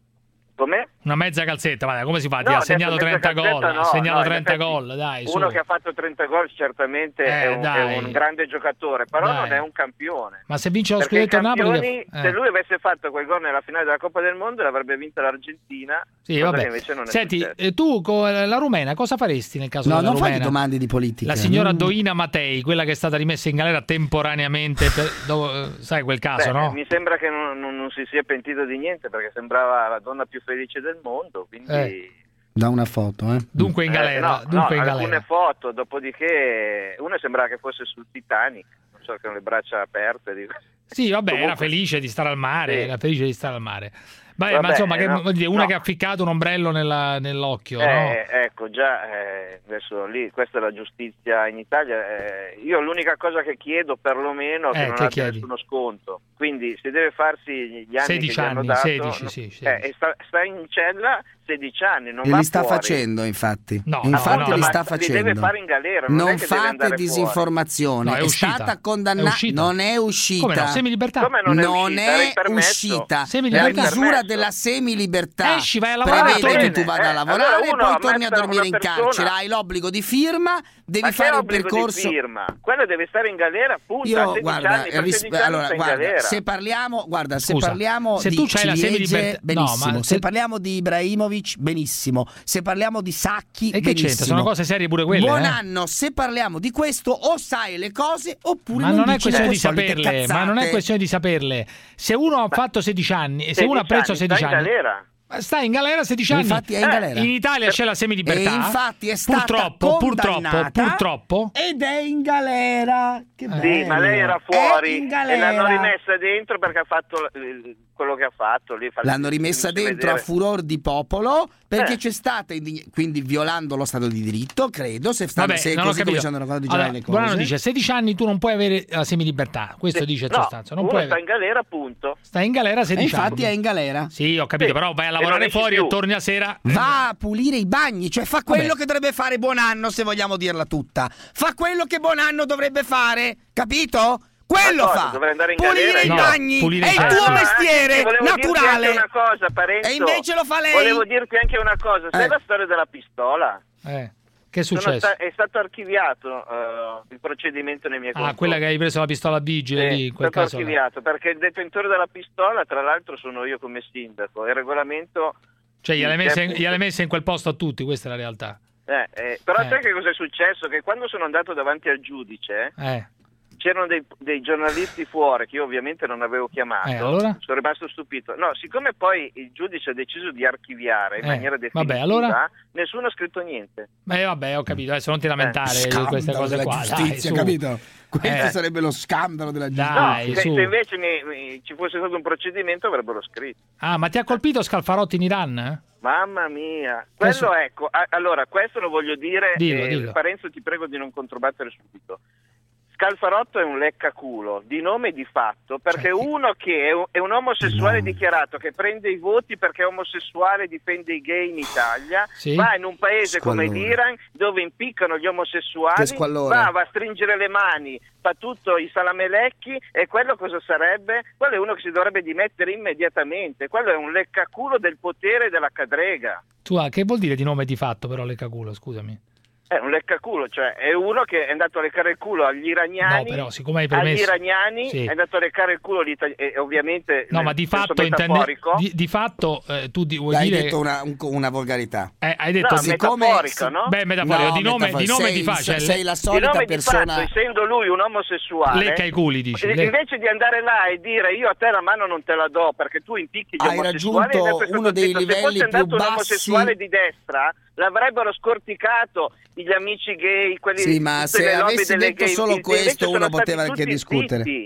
Com'è? Una mezza calzetta, ma dai, come si fa? Ti No, ha segnato adesso mezza trenta gol, calzetta no, ha segnato no, in trenta effetti gol, dai, su. Uno che ha fatto trenta gol certamente Eh, è, un, dai. è un grande giocatore, però Dai. non è un campione. Ma se vince lo Perché scudetto i a Napoli... campioni, eh. se lui avesse fatto quel gol nella finale della Coppa del Mondo l'avrebbe vinta l'Argentina, Sì, cosa vabbè. che invece non è Senti, successo. eh, tu con la rumena cosa faresti nel caso No, della non fai rumena? domande di politica. La signora Mm. Doina Matei, quella che è stata rimessa in galera temporaneamente, per, dopo, eh, sai quel caso, Beh, no? Mi sembra che non, non- non si sia pentito di niente perché sembrava la donna più felice del mondo, quindi... Eh. Da una foto, eh. Dunque in Eh, galera, no, dunque no, in alcune galera. foto, dopodiché una sembrava che fosse sul Titanic, non so, che con le braccia aperte. Dico. Sì, vabbè, era Comunque- felice di stare al mare, Sì. era felice di stare al mare. Vabbè, Vabbè, ma insomma, che, no, vuol dire, una no. che ha ficcato un ombrello nella- nell'occhio, no? Eh, ecco, già, eh, adesso lì, questa è la giustizia in Italia. eh, io l'unica cosa che chiedo, perlomeno, è che Eh, non che abbia chiedi? nessuno sconto. Quindi se deve farsi gli anni sedici che gli hanno anni, dato... sedici, no, sì, eh, sedici. e sta, sta in cella sedici anni, non E va li sta fuori. facendo, infatti. No, infatti no, li no, sta ma facendo. li deve fare in galera, non Non è che deve fate andare fuori. disinformazione. No, è è uscita. stata È condannata. uscita. Non è uscita. Come no? Semilibertà. Come non è Non uscita? Era è il permesso. uscita. Semilibertà. La misura Permesso. della semilibertà Esci, vai a lavorare, prevede torni. che tu vada Eh, a lavorare allora e uno poi torni a ammetta dormire in una persona- carcere. Hai l'obbligo di firma, devi Ma che fare il obbligo percorso. di firma? Quello deve stare in galera, appunto, a Io sedici guarda, anni, per ris- sedici anni allora, sta in guarda, galera. se parliamo, guarda, se Scusa, parliamo se di tu c'hai la ciliegie, semilibertà- benissimo. no, ma se se- parliamo di Ibrahimovic, benissimo. Se parliamo di Sacchi, E che benissimo. c'entra? Sono cose serie pure quelle, Buon eh? anno, se parliamo di questo o sai le cose oppure Ma non, non è dici questione le di tue solite saperle, ma non è cazzate. questione di saperle. Se uno ha fatto sedici anni e se uno ha sedici preso anni, sedici sta in anni, galera. sta in galera sedici anni. Infatti è in Eh, galera. in Italia c'è la semilibertà. E infatti è stata purtroppo, purtroppo, condannata purtroppo. ed è in galera. Che Sì, bello. ma lei era È fuori in e galera. l'hanno rimessa dentro perché ha fatto il- quello che ha fatto. Lì, fa- L'hanno rimessa non si dentro a vedere. furor di popolo perché Eh. c'è stata, indign- quindi violando lo Stato di diritto, credo, se stanno Vabbè, se non ho così come capito. ci hanno raccontato di girare Allora, le cose. Bonanno dice sedici anni tu non puoi avere la semilibertà. Questo dice in No, sostanza. Non uno puoi sta avere. in galera, appunto. Stai in galera E sedici anni. infatti è in galera. Sì, ho capito, Sì. però vai a E lavorare non esci fuori più. e torni a sera. Va a pulire i bagni, cioè fa quello Vabbè. che dovrebbe fare Bonanno, se vogliamo dirla tutta. Fa quello che Bonanno dovrebbe fare, capito? Quello Ma cosa, fa. dovrei andare in Pulire galera i io? bagni pulire è i il bagni. tuo Allora, mestiere anzi, volevo dirti naturale. anche una cosa, Parenzo. E invece lo fa lei. Volevo dirti anche una cosa. Sai Eh. la storia della pistola? Eh, che è Sono successo? sta- è stato archiviato eh, il procedimento nei miei Ah, confronti. quella che hai preso la pistola a vigile Sì, lì, in è quel stato caso là. archiviato perché il detentore della pistola, tra l'altro, sono io come sindaco. Il regolamento. Cioè, gliel'hai Sì, messa, in, appunto. gliel'hai messa in quel posto a tutti, questa è la realtà. Eh, eh, però Eh. sai che cosa è successo? Che quando sono andato davanti al giudice Eh. c'erano dei, dei giornalisti fuori che io ovviamente non avevo chiamato. Eh, allora? Sono rimasto stupito. No, siccome poi il giudice ha deciso di archiviare in Eh, maniera definitiva, vabbè, allora? nessuno ha scritto niente. Eh, vabbè, ho capito, adesso non ti lamentare di Scandalo queste cose della qua. giustizia, dai, su. capito? Questo Eh. sarebbe lo scandalo della giustizia. Dai, no, se, su. se invece mi- mi- ci fosse stato un procedimento avrebbero scritto. Ah, ma ti ha colpito Scalfarotti in Iran? eh? Mamma mia, quello Questo- ecco, a- allora questo lo voglio dire, Dillo, eh, dillo. Parenzo ti prego di non controbattere subito. Scalfarotto è un leccaculo di nome e di fatto perché Cioè, uno che è un, è un omosessuale No. dichiarato che prende i voti perché è omosessuale e difende i gay in Italia, Sì. va in un paese come Squallore. l'Iran dove impiccano gli omosessuali, Che squallore. va, va a stringere le mani, fa tutto i salamelecchi e quello cosa sarebbe? Quello è uno che si dovrebbe dimettere immediatamente, quello è un leccaculo del potere della cadrega. Tu, ah, che vuol dire di nome e di fatto, però, leccaculo, scusami. È un leccaculo, cioè è uno che è andato a leccare il culo agli iraniani, No, però, siccome hai agli premesso- iraniani Sì. è andato a leccare il culo agli itali- e ovviamente No, nel ma di senso fatto, intende, metaforico. di, di fatto eh, tu di, vuoi Hai dire... detto una, un- una volgarità. eh, hai detto No, siccome- metaforico, no? Beh, metaforico, No, di nome, metaforico. di nome e sei, di faccia. sei la Di solita nome di persona. fatto, essendo lui un omosessuale, Lecca i culi, dici. eh, Le- invece di andare là e dire io a te la mano non te la do perché tu impicchi gli Hai omosessuali, raggiunto hai detto uno dei zitto. Se livelli fosse andato più un bassi. omosessuale di destra l'avrebbero scorticato gli amici gay, quelli Sì, ma tutte se le lobby avessi delle detto gay. solo Invece questo, sono uno stati poteva anche tutti discutere. zitti.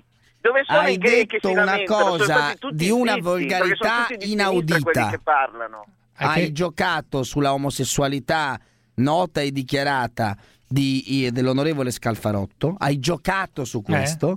Dove sono Hai i gay che detto si una lamentano? Sono cosa stati tutti di una zitti, volgarità perché sono tutti di sinistra inaudita. quelli che parlano. Hai giocato sulla omosessualità nota e dichiarata di, dell'onorevole Scalfarotto, hai giocato su questo.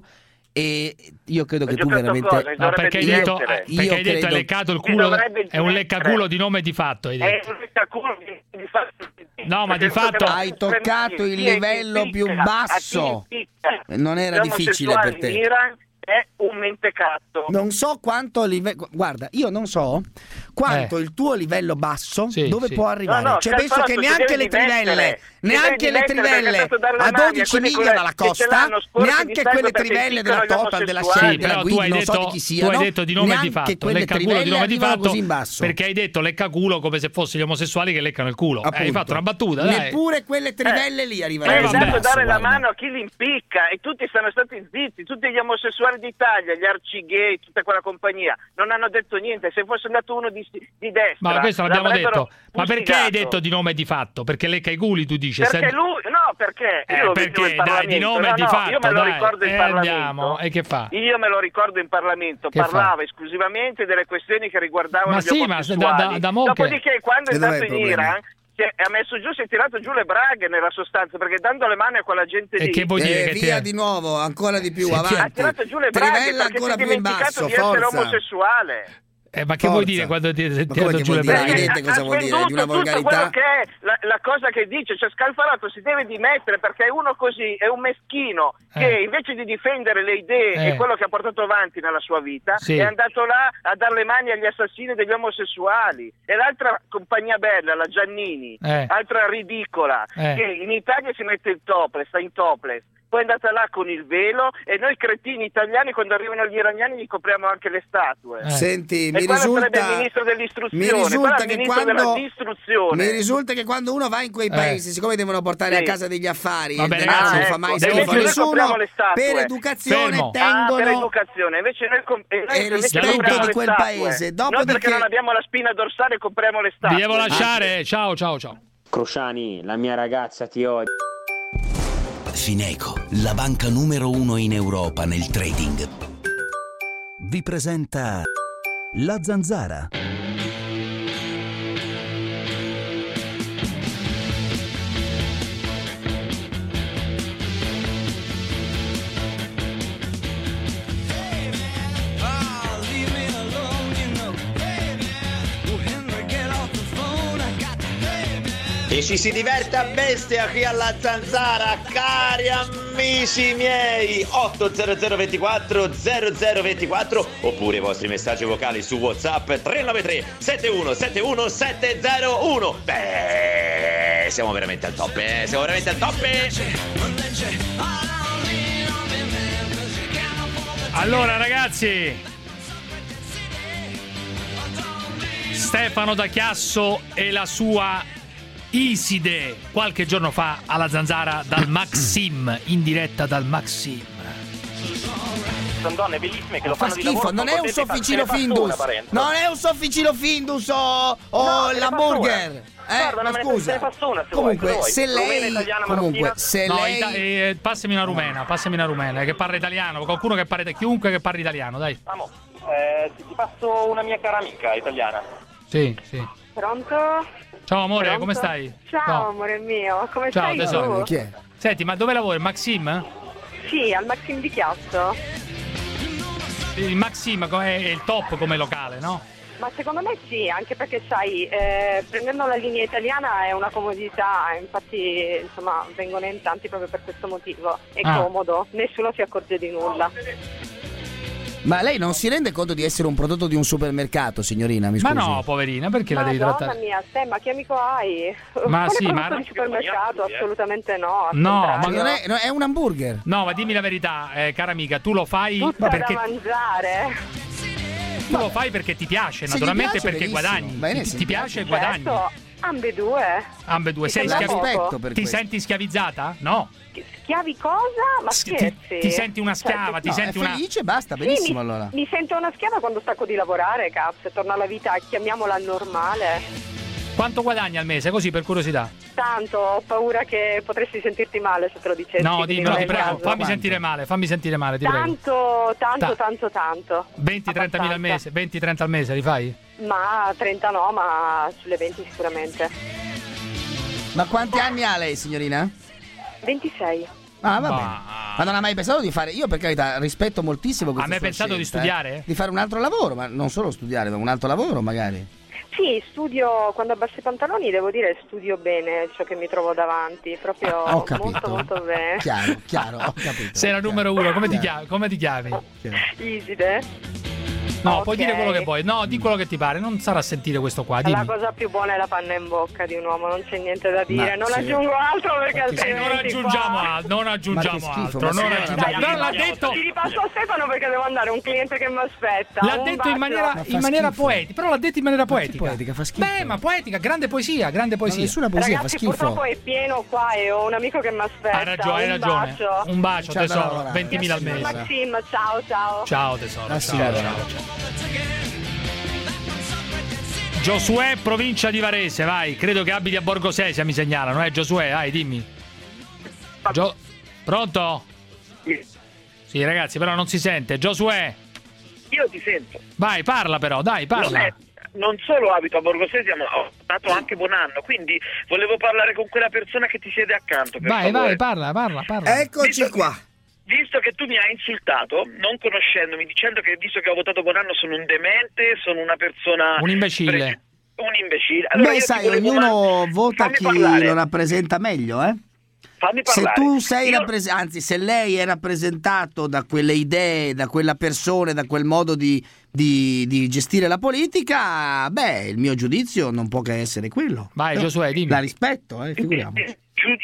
E io credo Hai che tu giocato veramente cosa? No, perché hai detto, Io- perché io hai detto hai credo- leccato il Si culo, dovrebbe è un smettere. leccaculo di nome e di fatto, hai È detto. un leccaculo di, di fatto. No, ma di Perché fatto- dobbiamo Hai toccato il chi è che livello impicca, più a chi basso. impicca. Non era Gli difficile per omosessuali te. in Iran è un mentecatto. Non so quanto livello. Guarda, io non so quanto Eh. il tuo livello basso Sì, dove sì. può arrivare. No, no, cioè, penso Scalfarotto che si neanche deve le trivelle, dimettere. Si neanche deve le dimettere perché è trivelle stato dare le a mani a dodici quelli miglia con le- dalla che ce costa, l'hanno sporche di neanche sangue quelle perché trivelle della impiccano gli Total, della omosessuali. Shell, Sì, della però tu Guidi, hai non so di detto, chi tu siano. hai detto di nome e di neanche fatto, quelle leccaculo di trivelle nome e di arrivano fatto, così in basso. perché hai detto leccaculo come se fossero gli omosessuali che leccano il culo. Eh, hai Appunto. fatto una battuta, dai. Neppure quelle trivelle lì arrivano È così in esatto basso. dare la guarda. mano a chi li impicca e tutti sono stati zitti, tutti gli omosessuali d'Italia, gli arcigay, tutta quella compagnia, non hanno detto niente. Se fosse andato uno di, di destra, Ma questo l'abbiamo l'avrebbero detto. Ma perché hai fucilato. detto di nome e di fatto? Perché lecca i culi, tu dici. Perché Senti- lui, no, perché Eh, io lo perché, vedevo in dai, Parlamento. di nome e no, di no, fatto, io me lo dai. ricordo in Eh, Parlamento. andiamo. E che fa? Io me lo ricordo in Parlamento, Che parlava fa? esclusivamente delle questioni che riguardavano Ma gli sì, ma omosessuali. da- da- da mo' che- Dopodiché, quando è E dov'è stato il in problema? Iran, si è, ha messo giù, si è tirato giù le braghe nella sostanza, perché dando le mani a quella gente E lì che vuol dire Eh, che via ti- di nuovo, ancora di più, Sì, avanti. ha tirato giù le braghe Trivella perché ancora si è più in dimenticato basso, di essere forza. omosessuale. Eh, ma che Forza. vuoi dire quando ti ti Ma hai come dato che giù vuol le dire? braghe? Evidente cosa ha vuol dire, svenduto di una tutto volgarità. quello che è la, la cosa che dice, cioè Scalfarotto si deve dimettere perché è uno così, è un meschino Eh. che invece di difendere le idee Eh. e quello che ha portato avanti nella sua vita Sì. è andato là a dare le mani agli assassini degli omosessuali. E l'altra compagnia bella, la Giannini, Eh. altra ridicola, Eh. che in Italia si mette il topless, sta in topless. Poi è andata là con il velo e noi cretini italiani quando arrivano gli iraniani gli copriamo anche le statue. Eh. Senti, e mi quello sarebbe risulta, il ministro mi dell'istruzione, quello è risulta il che ministro quando della distruzione. mi risulta che quando uno va in quei Eh. paesi, siccome devono portare Sì. a casa degli affari, Vabbè, il denaro ragazzi, non Ah, fa mai ecco, schifo invece a noi nessuno, compriamo le statue. per educazione Fermo. tengono Ah, per educazione, invece noi, com- e noi e invece rispetto noi compriamo di le quel statue. paese. Noi Dopodiché- perché non abbiamo la spina dorsale compriamo le statue. Vi devo lasciare. Ciao, ciao, ciao. Cruciani, la mia ragazza ti odia. Fineco, la banca numero uno in Europa nel trading, vi presenta La Zanzara. E ci si diverte a bestia qui alla Zanzara, cari amici miei. Ottocento ventiquattro zero zero ventiquattro oppure i vostri messaggi vocali su WhatsApp tre nove tre sette uno sette uno sette zero uno. Beh, siamo veramente al top, eh? Siamo veramente al top. eh? Allora, ragazzi, Stefano da Chiasso e la sua Iside qualche giorno fa alla Zanzara dal Maxim, in diretta dal Maxim. Sono donne bellissime che lo fa fanno di schifo, lavoro, non è un potete far- sofficino se ne Findus, fa una, Parenzo. non è un sofficino Findus o, o No, se ne fa l'hamburger. una. Eh, Guarda, ma me ne- scusa. se ne fa una, se Comunque, vuoi, se se vuoi. Rumena, lei italiana, comunque, marocchina. se No, lei ita- eh, passami una rumena, passami una rumena che parla italiano, qualcuno che parla chiunque che parli italiano, dai. Amo, eh, ti passo una mia cara amica italiana. Sì, sì. Pronto? Ciao amore, Pronto? come stai? Ciao No. amore mio, come Ciao stai tesoro. tu? chi è? Senti, ma dove lavori? Maxim? Sì, al Maxim di Chiasso. Il Maxim è il top come locale, no? Ma secondo me sì, anche perché sai, eh, prendendo la linea italiana è una comodità, infatti insomma vengono in tanti proprio per questo motivo. È Ah. comodo, nessuno si accorge di nulla. Ma lei non si rende conto di essere un prodotto di un supermercato, signorina? Mi Ma scusi. no, poverina, perché la devi Madonna trattare? mia, te, ma che amico hai? Ma Quale sì, prodotto ma- di supermercato? Assolutamente no. al No, contrario. ma Non è, no, è un hamburger. No, ma dimmi la verità, eh, cara amica, tu lo fai Tutta perché da mangiare. tu lo fai perché ti piace, Se naturalmente gli piace, perché benissimo. guadagni. Bene, ti, se ti gli piace e piace. guadagni. Certo, ambedue. Ambedue. Sei Ti schiavi- rispetto per Ti questo. senti schiavizzata? No. Schiavi cosa? Ma Ti, scherzi? ti senti una Cioè, schiava, ti No, senti è una felice, basta, Sì, benissimo mi, allora. mi sento una schiava quando stacco di lavorare, cazzo, torno alla vita, chiamiamola normale. Quanto guadagni al mese? Così per curiosità. Tanto, ho paura che potresti sentirti male se te lo dicessi. No, quindi dimmelo, non ti è il prego, caso. fammi sentire male, fammi sentire male, ti prego. Tanto, tanto, Ta- tanto, tanto. venti trenta mila al mese, venti trenta al mese, li fai? Ma trenta no, ma sulle venti sicuramente. Ma quanti anni ha lei, signorina? ventisei. Ah, vabbè. Ma... ma non ha mai pensato di fare... Io per carità rispetto moltissimo questa Ha mai sua pensato di scelta, studiare? eh. Di fare un altro lavoro, ma non solo studiare, ma un altro lavoro magari. Sì, studio, quando abbasso i pantaloni devo dire studio bene ciò che mi trovo davanti, proprio Ho capito. molto molto bene. Chiaro, chiaro, ho capito. Sei la numero uno, come ti chiami? Come ti chiami? Iside. No, Ok. puoi dire quello che vuoi. No, di quello che ti pare, non sarà sentire questo qua, La dimmi. cosa più buona è la panna in bocca di un uomo, non c'è niente da dire. Ma non sì. aggiungo altro perché Eh, altrimenti non aggiungiamo qua... altro, non aggiungiamo schifo, altro, ma non signora, aggiungiamo. Dai, Non l'ha ti- detto, Ti ripasso a Stefano perché devo andare, un cliente che mi aspetta. l'ha Un detto bacio. in maniera, Ma fa in maniera schifo. poetica, però l'ha detto in maniera poetica. poetica, fa schifo. Beh, ma poetica, grande poesia, grande poesia. nessuna poesia, Ragazzi, fa schifo. purtroppo è pieno qua e ho un amico che mi aspetta. Hai ragione, hai un ragione. Bacio. Un bacio, C'è da tesoro, lavorare. ventimila al mese. Maxim, ciao ciao. Ciao tesoro, Ah, ciao, sì, ciao, allora. ciao. Giosuè, provincia di Varese, vai. Credo che abiti a Borgo Sesia, mi segnalano, eh Giosuè, vai, dimmi. Gio- Pronto? Sì, ragazzi, però non si sente. Giosuè, Io ti sento. vai, parla però, dai, Non, parla. è- non solo abito a Borgo Sesia, ma ho dato anche buon anno, quindi volevo parlare con quella persona che ti siede accanto, per Vai, favore. vai, parla, parla, parla. Eccoci qua. Visto che tu mi hai insultato, non conoscendomi, dicendo che visto che ho votato buon anno sono un demente, sono una persona... Un imbecille. Un imbecille. Allora Beh, io ti sai, volevo ognuno man- vota fammi chi parlare. lo rappresenta meglio, eh? Fammi Se parlare. tu sei Io- rappres- anzi, se lei è rappresentato da quelle idee, da quella persona, da quel modo di, di, di gestire la politica, beh, il mio giudizio non può che essere quello. Vai, No, Giosuè, dimmi. La rispetto, eh, figuriamoci.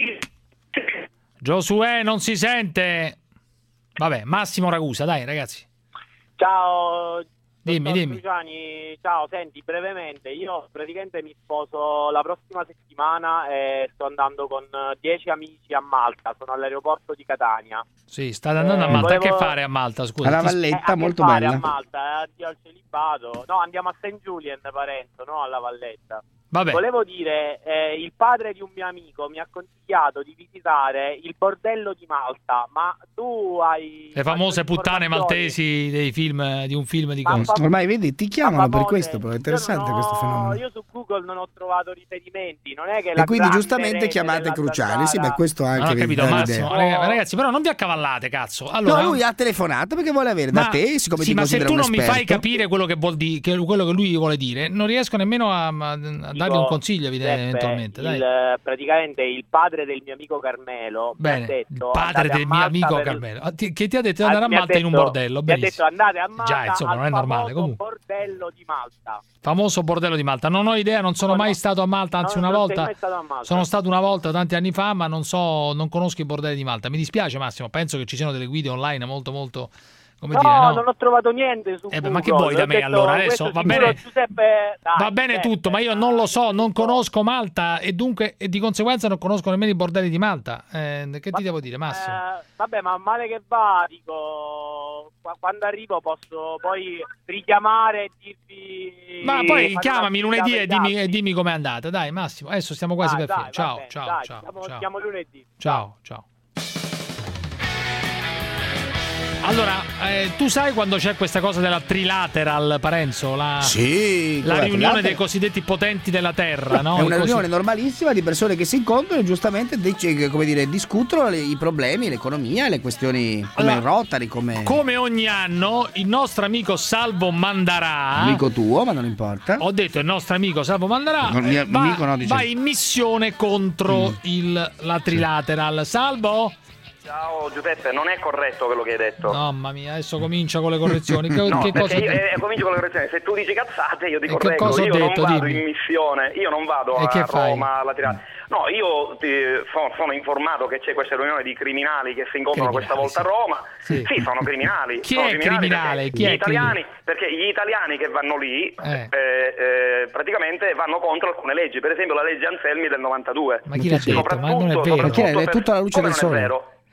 Giosuè, non si sente. Vabbè, Massimo Ragusa, dai, ragazzi. Ciao, Dimmi, dottor dimmi. Cruciani, ciao, senti, brevemente, io praticamente mi sposo la prossima settimana e sto andando con dieci amici a Malta, sono all'aeroporto di Catania. Sì, state andando Eh, a Malta. volevo- Che fare a Malta, scusa? Alla Ti- Valletta, Eh, a che molto fare bella. a Malta, eh, addio al celibato. No, andiamo a Saint Julien, Parenzo, no alla Valletta. Vabbè. Volevo dire, eh, il padre di un mio amico mi ha consigliato di visitare il bordello di Malta, ma tu hai... Le famose puttane informazioni? maltesi dei film, di un film di Ma cosa? fa- Ormai vedi, ti chiamano per famose. questo, però è interessante Io non ho- questo fenomeno. Io su Google non ho trovato riferimenti, non è che E la quindi grande giustamente rete chiamate della Cruciani, sì, Zanzara- beh, questo anche Non ho vi capito, dà Massimo. l'idea. Ragazzi, ragazzi, però non vi accavallate, cazzo. Allora, No, lui ha telefonato perché vuole avere da Ma- te, siccome sì, ti ma se considera tu un non mi fai esperto. capire quello che vuol dire, che, quello che lui vuole dire, non riesco nemmeno a, a- a dargli Dico, un consiglio, evide- Giuseppe, eventualmente. Dai. il- praticamente il padre del mio amico Carmelo mi Bene, ha detto il padre andate a del mio Malta amico per- Carmelo. Ah, ti- Che ti ha detto di Ah, andare a mi ha Malta in un detto- bordello? Mi ha Benissimo. detto andate a Malta Già, insomma, al non è normale, famoso comunque. bordello di Malta. Famoso bordello di Malta. Non ho idea, non sono mai stato a Malta, anzi No, una non sei volta. mai stato a Malta. Sono stato una volta tanti anni fa, ma non so, non conosco i bordelli di Malta. Mi dispiace, Massimo, penso che ci siano delle guide online molto molto come no, dire, no? non ho trovato niente su Eh, beh, Google. ma che vuoi da Ho me detto, allora? Adesso questo va sicuro bene. Giuseppe, dai, Va bene Giuseppe, tutto, ma io non lo so, non conosco Malta e dunque e di conseguenza non conosco nemmeno i bordelli di Malta. Eh, che ti devo dire, Massimo? Eh, vabbè, ma male che va, dico, qua- quando arrivo posso poi richiamare e dirvi... Ma poi fare chiamami una lunedì e visita dimmi, per e gli dimmi com'è andata. Dai, Massimo, adesso stiamo quasi Dai, per dai, finire. va Ciao, bene, ciao, dai, ciao, siamo- ciao. siamo lunedì. Ciao, ciao. Allora, eh, tu sai quando c'è questa cosa della trilateral, Parenzo? La, Sì, la quella riunione trilateral. dei cosiddetti potenti della Terra, no? È una I cosi- riunione normalissima di persone che si incontrano e giustamente dice- come dire, discutono le- i problemi, l'economia, le questioni come Allora, il Rotary, come Come ogni anno, il nostro amico Salvo Mandarà. amico tuo, ma non importa. Ho detto il nostro amico Salvo Mandarà Non, mio va, amico no, dice- va in missione contro Mm. il, la trilateral. Salvo? Ciao Giuseppe, non è corretto quello che hai detto. Mamma mia, adesso comincia con le correzioni. Che, No, che cosa perché io, eh, comincio con le correzioni. Se tu dici cazzate, io ti E che correggo. cosa ho io detto? non vado Dimmi. in missione, io non vado E a che fai? Roma alla tirata. No, io ti- so- sono informato che c'è questa riunione di criminali che si incontrano questa volta a Roma. Sì. sono criminali. Chi sono è criminale? perché Chi è gli italiani, perché gli italiani che vanno lì Eh. eh, eh, praticamente vanno contro alcune leggi, per esempio la legge Anselmi del novantadue. Ma chi l'ha detto? Ma non è vero. Soprattutto, Perché è tutta la luce come del non è sole. vero?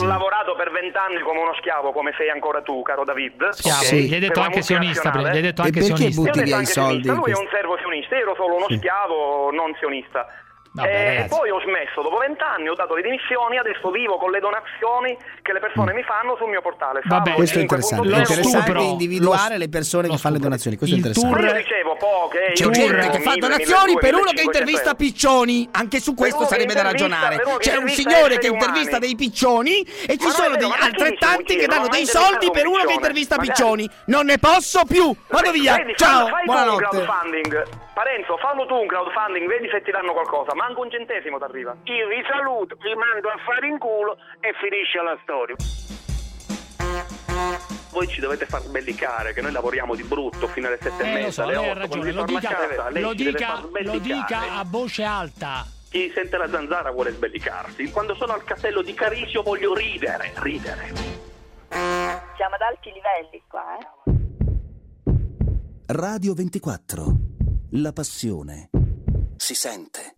Ho lavorato per vent'anni come uno schiavo, come sei ancora tu, caro David. Schiavo, Okay? gli hai detto Per la anche sionista prima, gli hai detto multinazionale. anche E perché sionista. butti Io ho detto via i anche soldi? sionista, lui è in un servo sionista, io ero solo uno schiavo non sionista. Vabbè, e poi ho smesso dopo vent'anni, ho dato le dimissioni, adesso vivo con le donazioni che le persone mm. mi fanno sul mio portale. Vabbè, questo è interessante. È interessante individuare le persone che fanno le donazioni. Questo è interessante. Ma io ricevo poche. C'è gente che fa donazioni per uno che intervista piccioni. Anche su questo sarebbe da ragionare. C'è un signore che intervista dei piccioni e ci sono degli altrettanti che danno dei soldi per uno che intervista piccioni. Non ne posso più. Vado via. Ciao. Buonanotte. Parenzo, fallo tu un crowdfunding, vedi se ti danno qualcosa. Manco un centesimo ti arriva. Io vi saluto, vi mando a fare in culo e finisce la storia. Voi ci dovete far sbellicare che noi lavoriamo di brutto fino alle sette eh, e mezza, so, alle lei ha otto. ragione, lo dica, casa, lo, dica, lo dica a voce alta. Chi sente la zanzara vuole sbellicarsi. Quando sono al castello di Carisio voglio ridere, ridere. Siamo ad alti livelli qua, eh? Radio ventiquattro. La passione si sente.